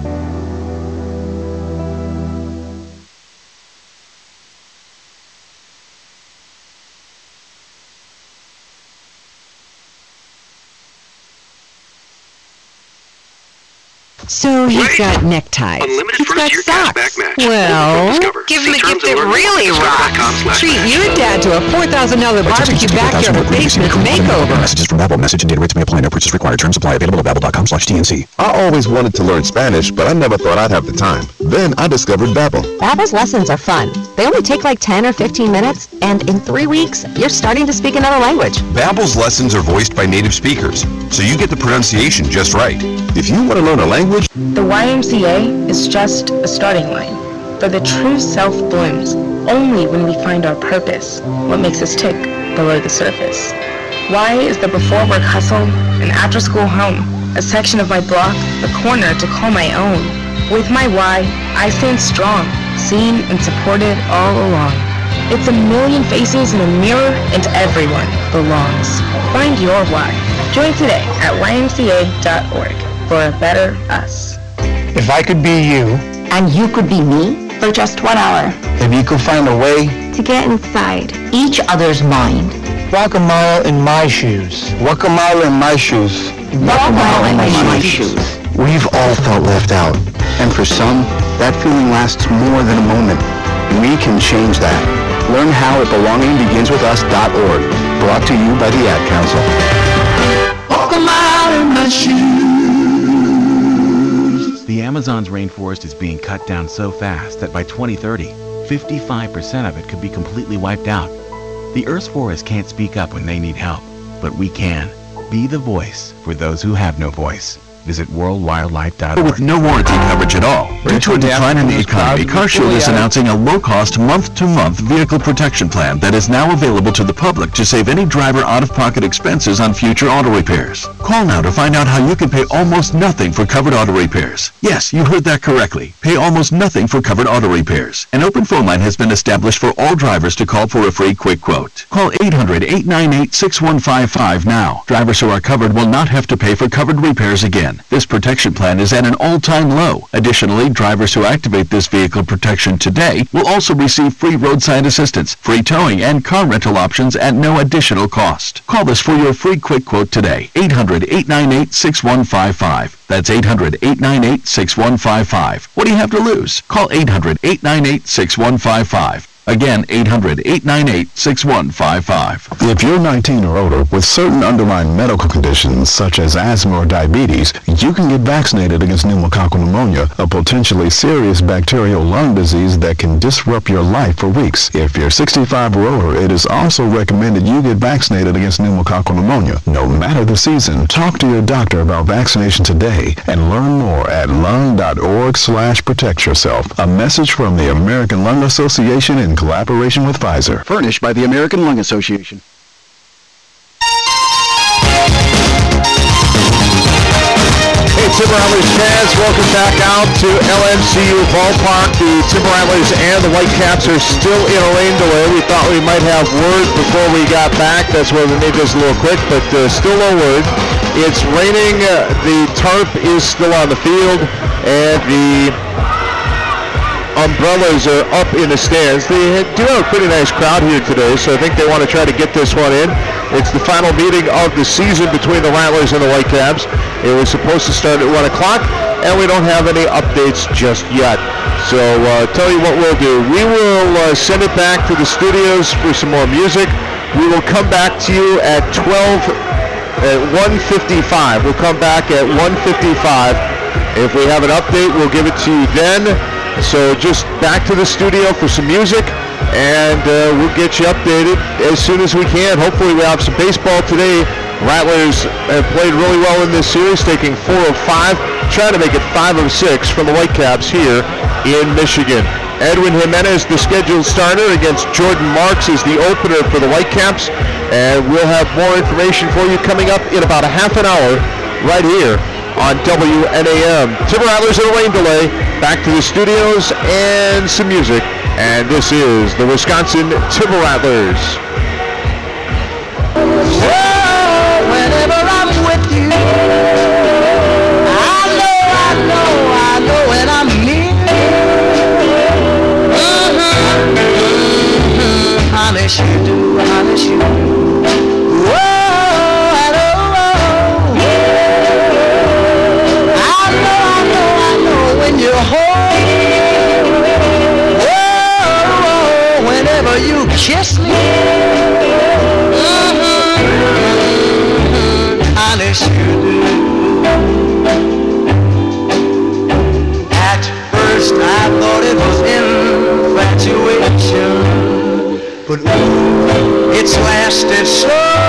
[SPEAKER 5] So he's got neckties. He's got socks. Well, give him a gift that really rocks. Treat your dad to a four thousand dollars barbecue backyard or basement makeover.
[SPEAKER 9] Messages from Babbel. Message and data rates may apply. No purchase required. Terms apply. Available at babbel dot com slash T N C.
[SPEAKER 22] I always wanted to learn Spanish, but I never thought I'd have the time. Then I discovered Babbel.
[SPEAKER 1] Babbel's lessons are fun. They only take like ten or fifteen minutes, and in three weeks, you're starting to speak another language.
[SPEAKER 22] Babbel's lessons are voiced by native speakers, so you get the pronunciation just right. If you want to learn a language,
[SPEAKER 23] the Y M C A is just a starting line, for the true self blooms only when we find our purpose, what makes us tick below the surface. Y is the before work hustle, an after school home, a section of my block, a corner to call my own. With my Y, I stand strong, seen and supported all along. It's a million faces in a mirror, and everyone belongs. Find your Y. Join today at Y M C A dot org for a better us.
[SPEAKER 24] If I could be you,
[SPEAKER 1] and you could be me for just one hour,
[SPEAKER 24] if you could find a way
[SPEAKER 1] to get inside each other's mind.
[SPEAKER 24] Walk a mile in my shoes. Walk a mile in my shoes.
[SPEAKER 1] Walk a mile in my, my shoes.
[SPEAKER 24] We've all felt left out. And for some, that feeling lasts more than a moment. We can change that. Learn how at belonging begins with us dot org. Brought to you by the Ad Council.
[SPEAKER 3] Walk a mile in my shoes.
[SPEAKER 25] The Amazon's rainforest is being cut down so fast that by twenty thirty, fifty-five percent of it could be completely wiped out. The Earth's forests can't speak up when they need help, but we can. Be the voice for those who have no voice. Visit world wildlife dot org.
[SPEAKER 26] With no warranty coverage at all. Due to a decline in the economy, CarShield is announcing a low-cost, month-to-month vehicle protection plan that is now available to the public to save any driver out-of-pocket expenses on future auto repairs. Call now to find out how you can pay almost nothing for covered auto repairs. Yes, you heard that correctly. Pay almost nothing for covered auto repairs. An open phone line has been established for all drivers to call for a free quick quote. Call eight hundred, eight nine eight, six one five five now. Drivers who are covered will not have to pay for covered repairs again. This protection plan is at an all-time low. Additionally, drivers who activate this vehicle protection today will also receive free roadside assistance, free towing, and car rental options at no additional cost. Call us for your free quick quote today. eight hundred, eight nine eight, six one five five. That's eight hundred, eight nine eight, six one five five. What do you have to lose? Call eight hundred, eight nine eight, six one five five. Again, eight hundred, eight nine eight, six one five five.
[SPEAKER 27] If you're nineteen or older with certain underlying medical conditions such as asthma or diabetes, you can get vaccinated against pneumococcal pneumonia, a potentially serious bacterial lung disease that can disrupt your life for weeks. If you're sixty-five or older, it is also recommended you get vaccinated against pneumococcal pneumonia. No matter the season, talk to your doctor about vaccination today and learn more at lung dot org slash protect yourself. A message from the American Lung Association in collaboration with Pfizer.
[SPEAKER 4] Furnished by the American Lung Association.
[SPEAKER 16] Hey, Timber Rattlers fans, welcome back out to L M C U Ballpark. The Timber Rattlers and the Whitecaps are still in a rain delay. We thought we might have word before we got back. That's why we made this a little quick, but uh, still no word. It's raining. Uh, the tarp is still on the field, and the umbrellas are up in the stands. They do have a pretty nice crowd here today, so I think they want to try to get this one in. It's the final meeting of the season between the Rattlers and the Whitecaps. It was supposed to start at one o'clock, and we don't have any updates just yet. So uh, tell you what we'll do. We will uh, send it back to the studios for some more music. We will come back to you at twelve, at one fifty-five. We'll come back at one fifty-five. If we have an update, we'll give it to you then. So just back to the studio for some music, and uh, we'll get you updated as soon as we can. Hopefully we have some baseball today. Rattlers have played really well in this series, taking four of five, trying to make it five of six from the Whitecaps here in Michigan. Edwin Jimenez, the scheduled starter, against Jordan Marks is the opener for the Whitecaps, and we'll have more information for you coming up in about a half an hour right here on W N A M. Timber Rattlers in a rain delay. Back to the studios and some music. And this is the Wisconsin Timber Rattlers.
[SPEAKER 3] Whoa, whenever honest you do, honest you do. Whoa, I know, I know, I know, I know when you're home. Whoa, whenever you kiss me, mm-hmm, honest you do. At first I thought it was infatuation, but ooh, it's lasted so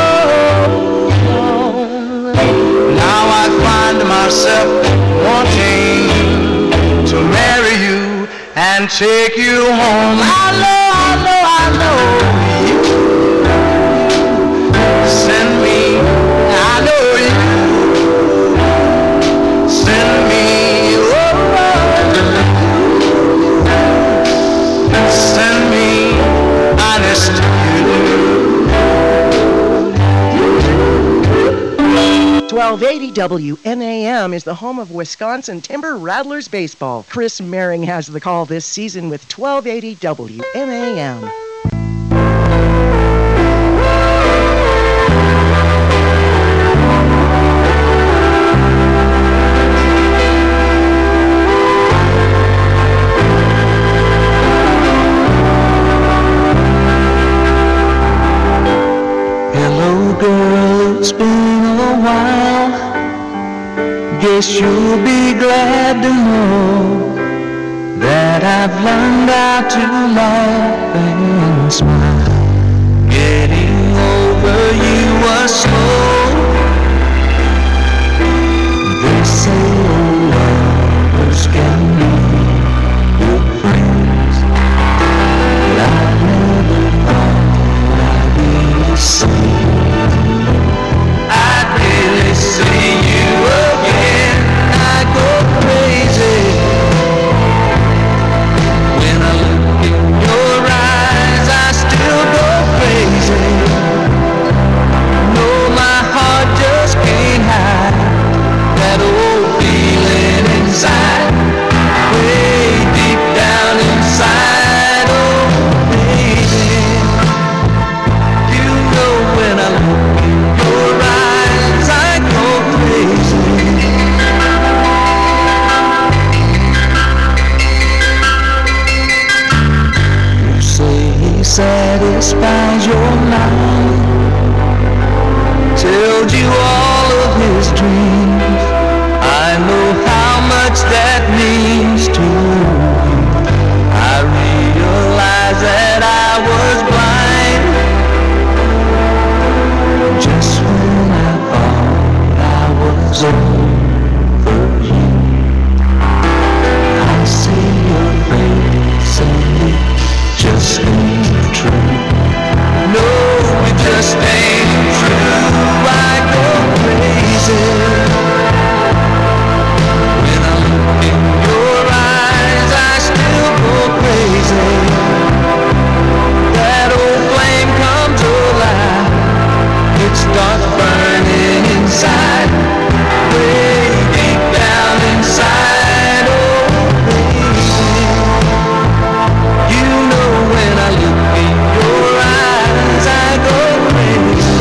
[SPEAKER 3] long. Now I find myself wanting to marry you and take you home. I know, I know, I know you send me, I know you send me, oh, send me, honest
[SPEAKER 6] twelve eighty W N A M is the home of Wisconsin Timber Rattlers baseball. Chris Mehring has the call this season with twelve eighty W N A M.
[SPEAKER 3] Hello girl, it's been a while. Guess you'll be glad to know that I've learned how to laugh and smile. Getting over you was slow. They say old lovers can be good friends, but I never thought I'd really see I'd really see you again. I go crazy when I look in your eyes. I still go crazy. No, my heart just can't hide that old feeling inside, way deep down inside. Oh, baby, you know when I look in your eyes, I go crazy. You say he satisfies your mind, told you all of his dreams. I know how much that means to you. I realize that I was blind just when I thought I was over you. I see your face and it just ain't true. No, it just ain't true. I go crazy when I look in your eyes. I still go crazy. That old flame comes alive. It starts burning inside, way deep down inside. Oh, baby, you know when I look in your eyes, I go crazy.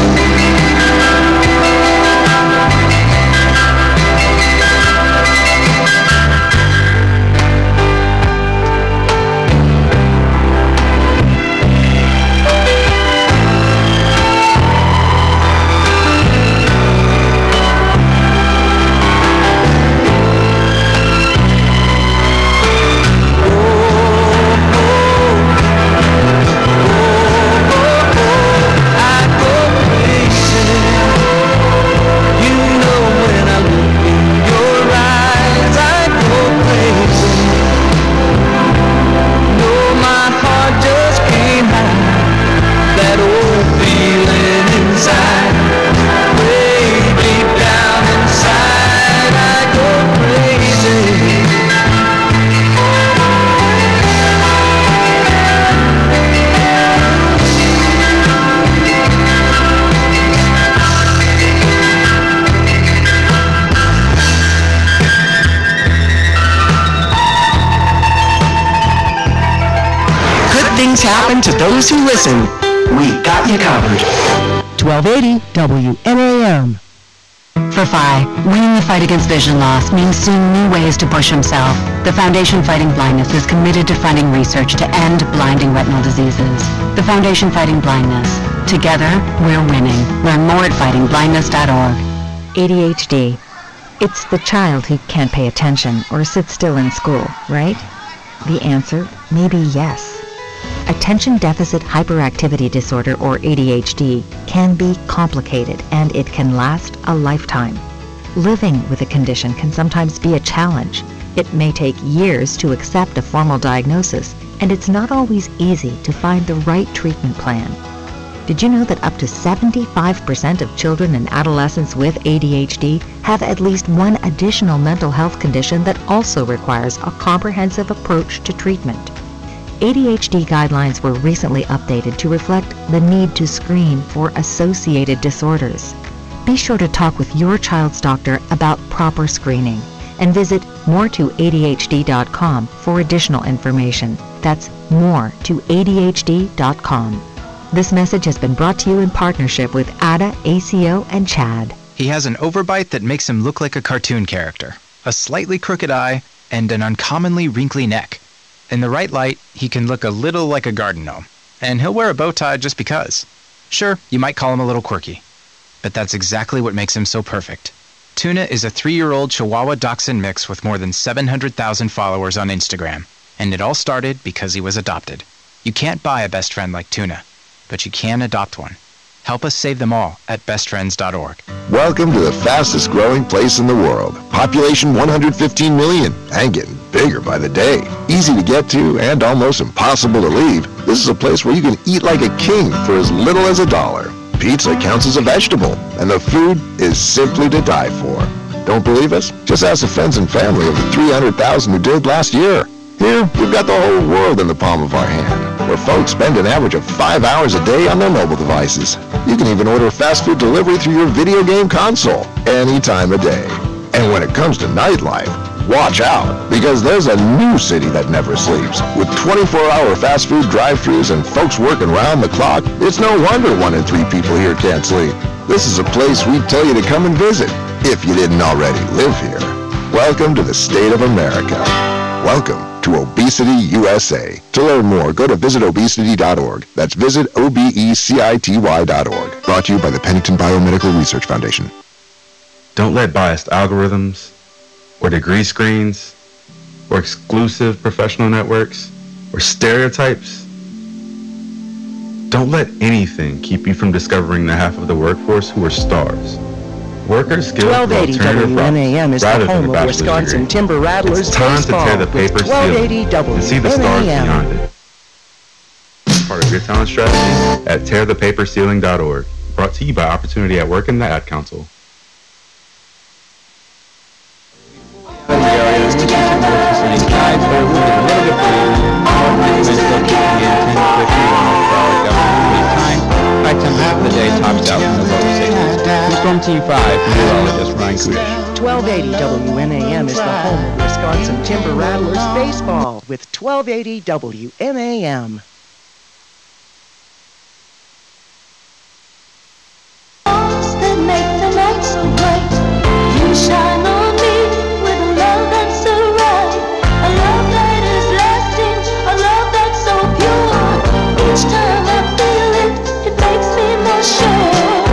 [SPEAKER 6] Happen to those who listen. We got you covered.
[SPEAKER 2] twelve eighty W N A M.
[SPEAKER 1] For F I, winning the fight against vision loss means seeing new ways to push himself. The Foundation Fighting Blindness is committed to funding research to end blinding retinal diseases. The Foundation Fighting Blindness. Together, we're winning. Learn more at fighting blindness dot org.
[SPEAKER 8] A D H D. It's the child who can't pay attention or sit still in school, right? The answer may be yes. Attention Deficit Hyperactivity Disorder, or A D H D, can be complicated and it can last a lifetime. Living with a condition can sometimes be a challenge. It may take years to accept a formal diagnosis, and it's not always easy to find the right treatment plan. Did you know that up to seventy-five percent of children and adolescents with A D H D have at least one additional mental health condition that also requires a comprehensive approach to treatment? A D H D guidelines were recently updated to reflect the need to screen for associated disorders. Be sure to talk with your child's doctor about proper screening and visit more to A D H D dot com for additional information. That's more to A D H D dot com. This message has been brought to you in partnership with A D A, A C O, and CHAD.
[SPEAKER 10] He has an overbite that makes him look like a cartoon character, a slightly crooked eye, and an uncommonly wrinkly neck. In the right light, he can look a little like a garden gnome, and he'll wear a bow tie just because. Sure, you might call him a little quirky, but that's exactly what makes him so perfect. Tuna is a three-year-old Chihuahua Dachshund mix with more than seven hundred thousand followers on Instagram, and it all started because he was adopted. You can't buy a best friend like Tuna, but you can adopt one. Help us save them all at best friends dot org.
[SPEAKER 22] Welcome to the fastest growing place in the world. Population one hundred fifteen million and getting bigger by the day. Easy to get to and almost impossible to leave. This is a place where you can eat like a king for as little as a dollar. Pizza counts as a vegetable, and the food is simply to die for. Don't believe us? Just ask the friends and family of the three hundred thousand who did last year. Here, we've got the whole world in the palm of our hand, where folks spend an average of five hours a day on their mobile devices. You can even order fast food delivery through your video game console any time of day. And when it comes to nightlife, watch out, because there's a new city that never sleeps. With twenty-four hour fast food drive-thrus and folks working round the clock, it's no wonder one in three people here can't sleep. This is a place we'd tell you to come and visit, if you didn't already live here. Welcome to the state of America. Welcome to Obesity U S A. To learn more, go to visit obesity dot org. That's visit O B E C I T Y dot org. Brought to you by the Pennington Biomedical Research Foundation.
[SPEAKER 13] Don't let biased algorithms, or degree screens, or exclusive professional networks, or stereotypes. Don't let anything keep you from discovering the half of the workforce who are stars. Workers skilled
[SPEAKER 2] twelve eighty W N A M is the home of Wisconsin Timber Rattlers
[SPEAKER 13] It's time
[SPEAKER 2] baseball
[SPEAKER 13] to tear the paper
[SPEAKER 2] twelve eighty
[SPEAKER 13] ceiling and see the stars beyond it. Part of your talent strategy at tear the paper ceiling dot org. Brought to you by Opportunity at Work and the Ad Council.
[SPEAKER 15] Half the day tops out in the lower sixties. From T five, meteorologist Ryan Kudish.
[SPEAKER 2] twelve eighty W N A M is the home of Wisconsin Timber Rattlers baseball with twelve eighty W N A M.
[SPEAKER 7] That make the night so bright. You shine on me with a love that's so right, a love that is lasting, a love that's so pure. Each time I feel it, it makes me more sure.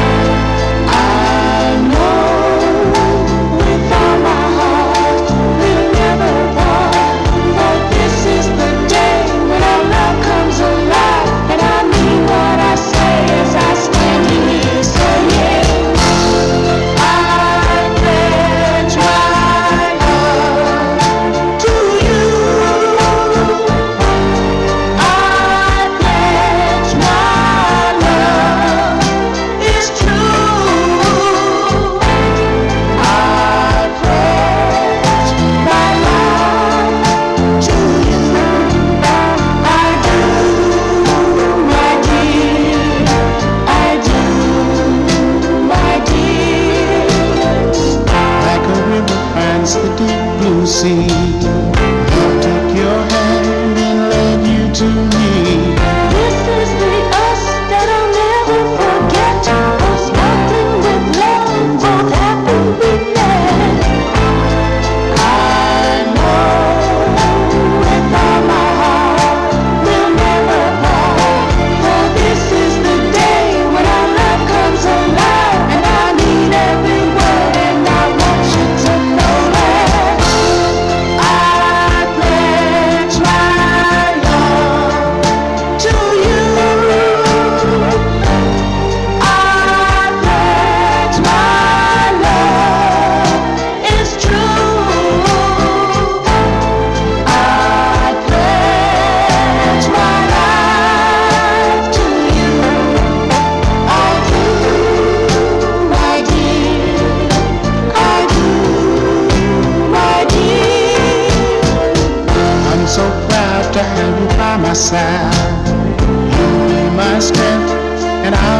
[SPEAKER 7] I know with all my heart we'll never part, but this is the day when our love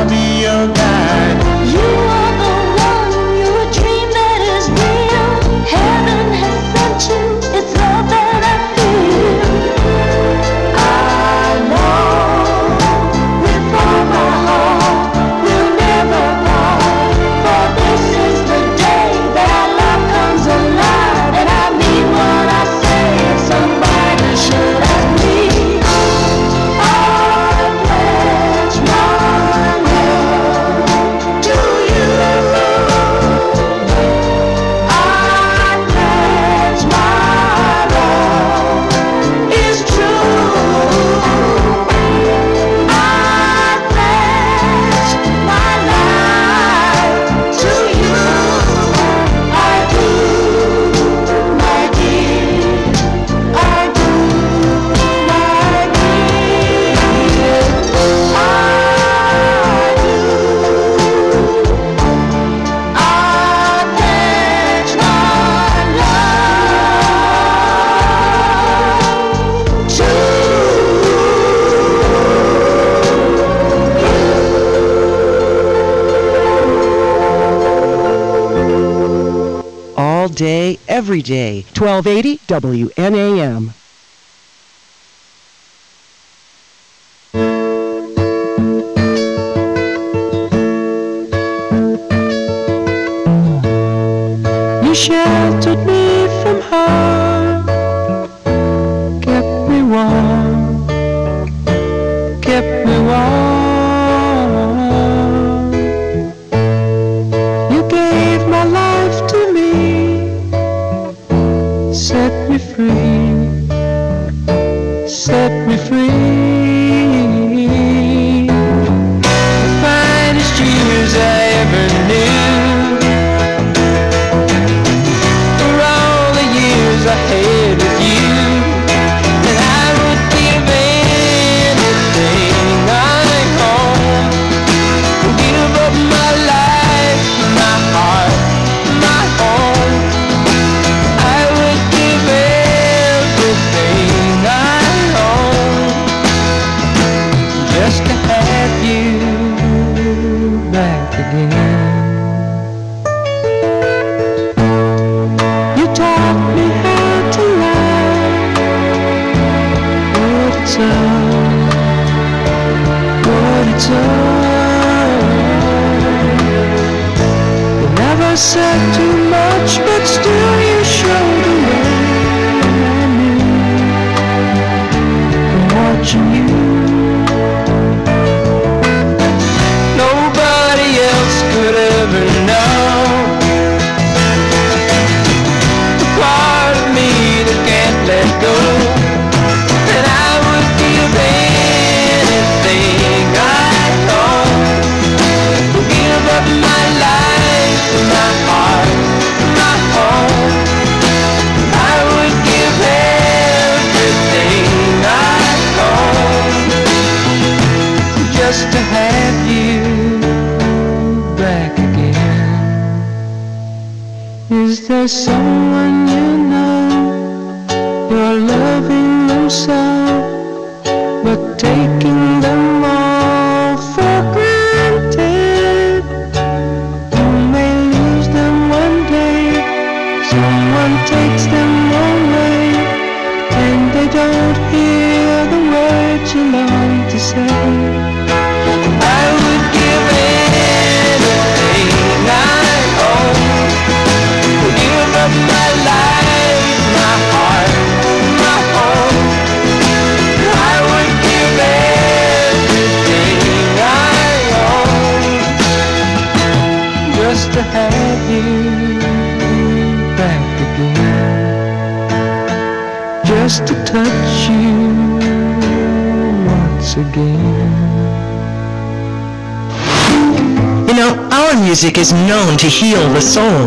[SPEAKER 3] I'll be your guide.
[SPEAKER 7] You are the one, you're a dream that is real. Heaven has sent you, it's love that I feel. I know with all my heart we'll never part. For this is the day that our love comes alive. And I mean what I say, if somebody should ask me. I pledge my love to you. I pledge my love is true. I pledge my life to you. I do, my dear. I do, my dear. I do. I pledge my love to
[SPEAKER 2] All day, every day. twelve eighty W N A M.
[SPEAKER 3] You sheltered me from harm, kept me warm, kept me warm. You gave my life to me, set me free, set me free. The finest years I ever knew. For all the years I had with you, and I would give anything I own. Give up my life, my heart, my home. I would give everything I own just to have you back again. You taught me how to love, what it's all, what it's all. You never said too much, but still you showed the way. I knew from watching you. Nobody else could ever know the part of me that can't let go. And I would give anything I own. Give up my life, my heart, my home. I would give everything I own just to have you back again. Is there someone you know you're loving them so, but taking them all for granted? You may lose them one day, someone takes them away, and they don't hear the words you long to say. I would give anything I own. Give up my life, my heart, my home. I would give everything I own just to have you back again. Just to touch you once again.
[SPEAKER 6] You know, our music is known to heal the soul.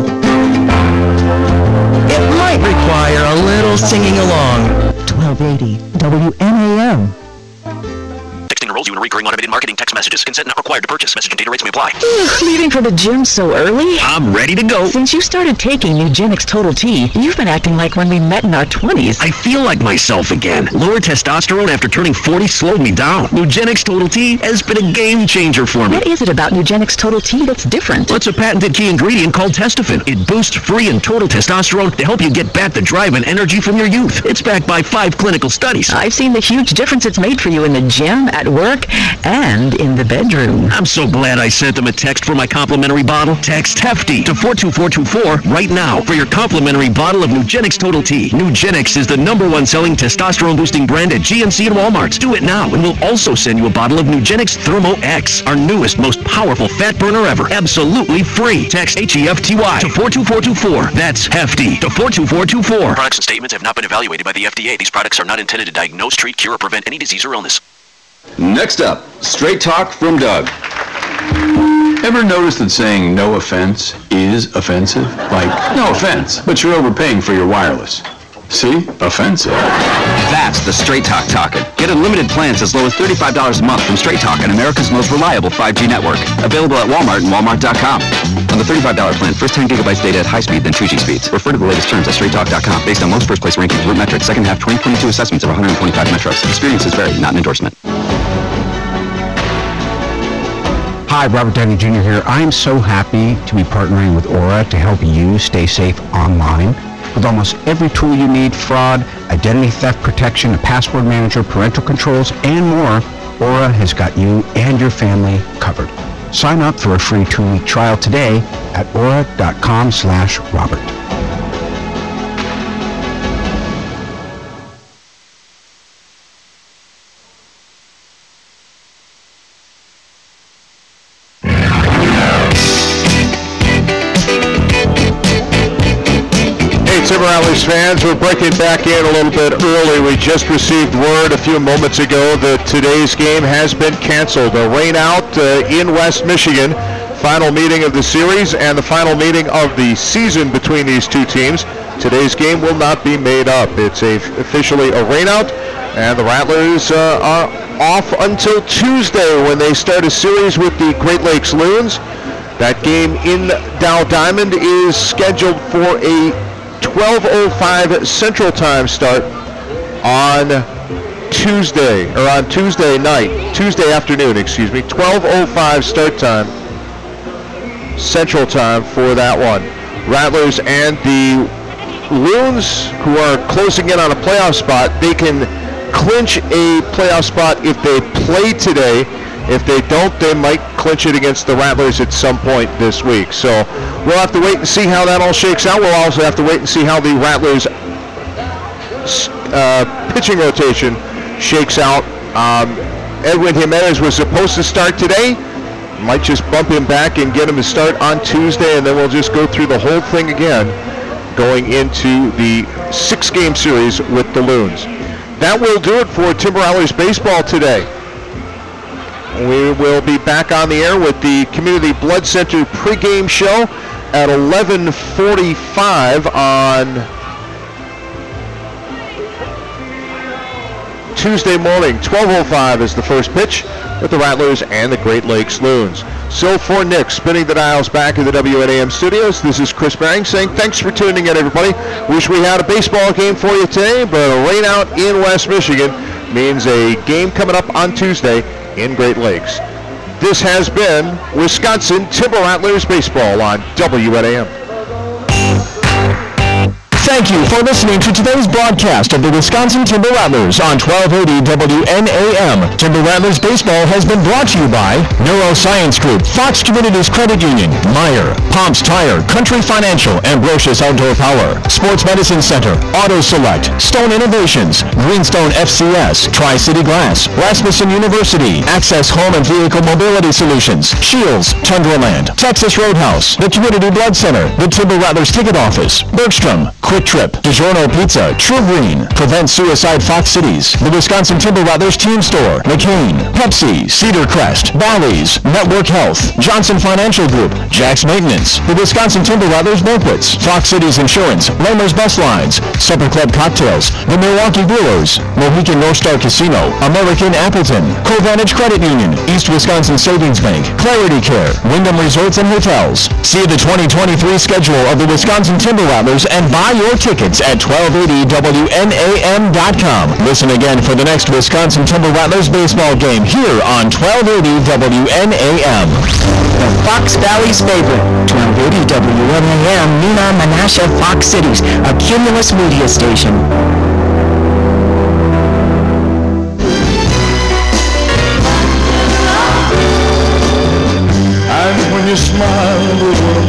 [SPEAKER 6] It might require a little singing along.
[SPEAKER 2] twelve eighty W N A M.
[SPEAKER 11] Texting enrolls calls you in recurring automated marketing text messages. Consent not required to purchase. Message and data rates may apply.
[SPEAKER 8] Leaving for the gym so early?
[SPEAKER 11] I'm ready to go.
[SPEAKER 8] Since you started taking Nugenix Total T, you've been acting like when we met in our twenties.
[SPEAKER 11] I feel like myself again. Lower testosterone after turning forty slowed me down. Nugenix Total T has been a game changer for me.
[SPEAKER 8] What is it about Nugenix Total T that's different?
[SPEAKER 11] Well, it's a patented key ingredient called Testofen. It boosts free and total testosterone to help you get back the drive and energy from your youth. It's backed by five clinical studies.
[SPEAKER 8] I've seen the huge difference it's made for you in the gym, at work, and in the bedroom.
[SPEAKER 11] I'm so glad I sent them a text for my complimentary bottle. Text HEFTY to four two four two four right now for your complimentary bottle of Nugenix Total T. Nugenix is the number one selling testosterone boosting brand at G N C and Walmart. Do it now, and we'll also send you a bottle of Nugenix Thermo X, our newest, most powerful fat burner ever. Absolutely free. Text H E F T Y to four two four two four. That's HEFTY to four two four two four. Products and statements have not been evaluated by the F D A. These products are not intended to diagnose, treat, cure, or prevent any disease or illness.
[SPEAKER 14] Next up, Straight Talk from Doug. Ever notice that saying no offense is offensive? Like, no offense, but you're overpaying for your wireless. See? Offensive.
[SPEAKER 12] That's the Straight Talk talking. Get unlimited plans as low as thirty-five dollars a month from Straight Talk on America's most reliable five G network. Available at Walmart and Walmart dot com. On the thirty-five dollars plan, first ten gigabytes data at high speed, then two G speeds. Refer to the latest terms at straight talk dot com. Based on most first place rankings, Root Metrics, second half twenty twenty-two assessments of one hundred twenty-five metros. Experiences vary, not an endorsement.
[SPEAKER 4] Hi, Robert Downey Junior here. I am so happy to be partnering with Aura to help you stay safe online. With almost every tool you need, fraud, identity theft protection, a password manager, parental controls, and more, Aura has got you and your family covered. Sign up for a free two-week trial today at aura dot com slash Robert.
[SPEAKER 16] Timber Rattlers fans, we're breaking back in a little bit early. We just received word a few moments ago that today's game has been canceled. A rain out uh, in West Michigan. Final meeting of the series and the final meeting of the season between these two teams. Today's game will not be made up. It's a, officially a rain out, and the Rattlers uh, are off until Tuesday when they start a series with the Great Lakes Loons. That game in Dow Diamond is scheduled for a twelve oh five Central Time start on Tuesday, or on Tuesday night, Tuesday afternoon, excuse me, twelve oh five start time, Central Time for that one. Rattlers and the Loons, who are closing in on a playoff spot, they can clinch a playoff spot if they play today. If they don't, they might clinch it against the Rattlers at some point this week. So we'll have to wait and see how that all shakes out. We'll also have to wait and see how the Rattlers uh, pitching rotation shakes out. Um, Edwin Jimenez was supposed to start today. Might just bump him back and get him to start on Tuesday, and then we'll just go through the whole thing again going into the six-game series with the Loons. That will do it for Timber Rattlers baseball today. We will be back on the air with the Community Blood Center pregame show at eleven forty-five on Tuesday morning. twelve oh five is the first pitch with the Rattlers and the Great Lakes Loons. So for Nick, spinning the dials back in the W N A M studios, this is Chris Baring saying thanks for tuning in, everybody. Wish we had a baseball game for you today, but a rain out in West Michigan means a game coming up on Tuesday in Great Lakes. This has been Wisconsin Timber Rattlers baseball on W N A M.
[SPEAKER 17] Thank you for listening to today's broadcast of the Wisconsin Timber Rattlers on twelve eighty W N A M. Timber Rattlers baseball has been brought to you by Neuroscience Group, Fox Communities Credit Union, Meyer, Pomps Tire, Country Financial, Ambrosius Outdoor Power, Sports Medicine Center, Auto Select, Stone Innovations, Greenstone F C S, Tri-City Glass, Rasmussen University, Access Home and Vehicle Mobility Solutions, Shields, Tundraland, Texas Roadhouse, the Community Blood Center, the Timber Rattlers Ticket Office, Bergstrom, Quick Trip, DiGiorno Pizza, True Green, Prevent Suicide Fox Cities, the Wisconsin Timber Rattlers Team Store, McCain, Pepsi, Cedar Crest, Bally's, Network Health, Johnson Financial Group, Jack's Maintenance, the Wisconsin Timber Rattlers Banquets, Fox Cities Insurance, Lamer's Bus Lines, Supper Club Cocktails, the Milwaukee Brewers, Mohican North Star Casino, American Appleton, Covantage Credit Union, East Wisconsin Savings Bank, Clarity Care, Wyndham Resorts and Hotels. See the twenty twenty-three schedule of the Wisconsin Timber Rattlers and buy your tickets at twelve eighty W N A M dot com. Listen again for the next Wisconsin Timber Rattlers baseball game here on twelve eighty W N A M.
[SPEAKER 6] The Fox Valley's favorite, twelve eighty W N A M, Neenah Menasha Fox Cities, a Cumulus media station.
[SPEAKER 3] And when you smile, the world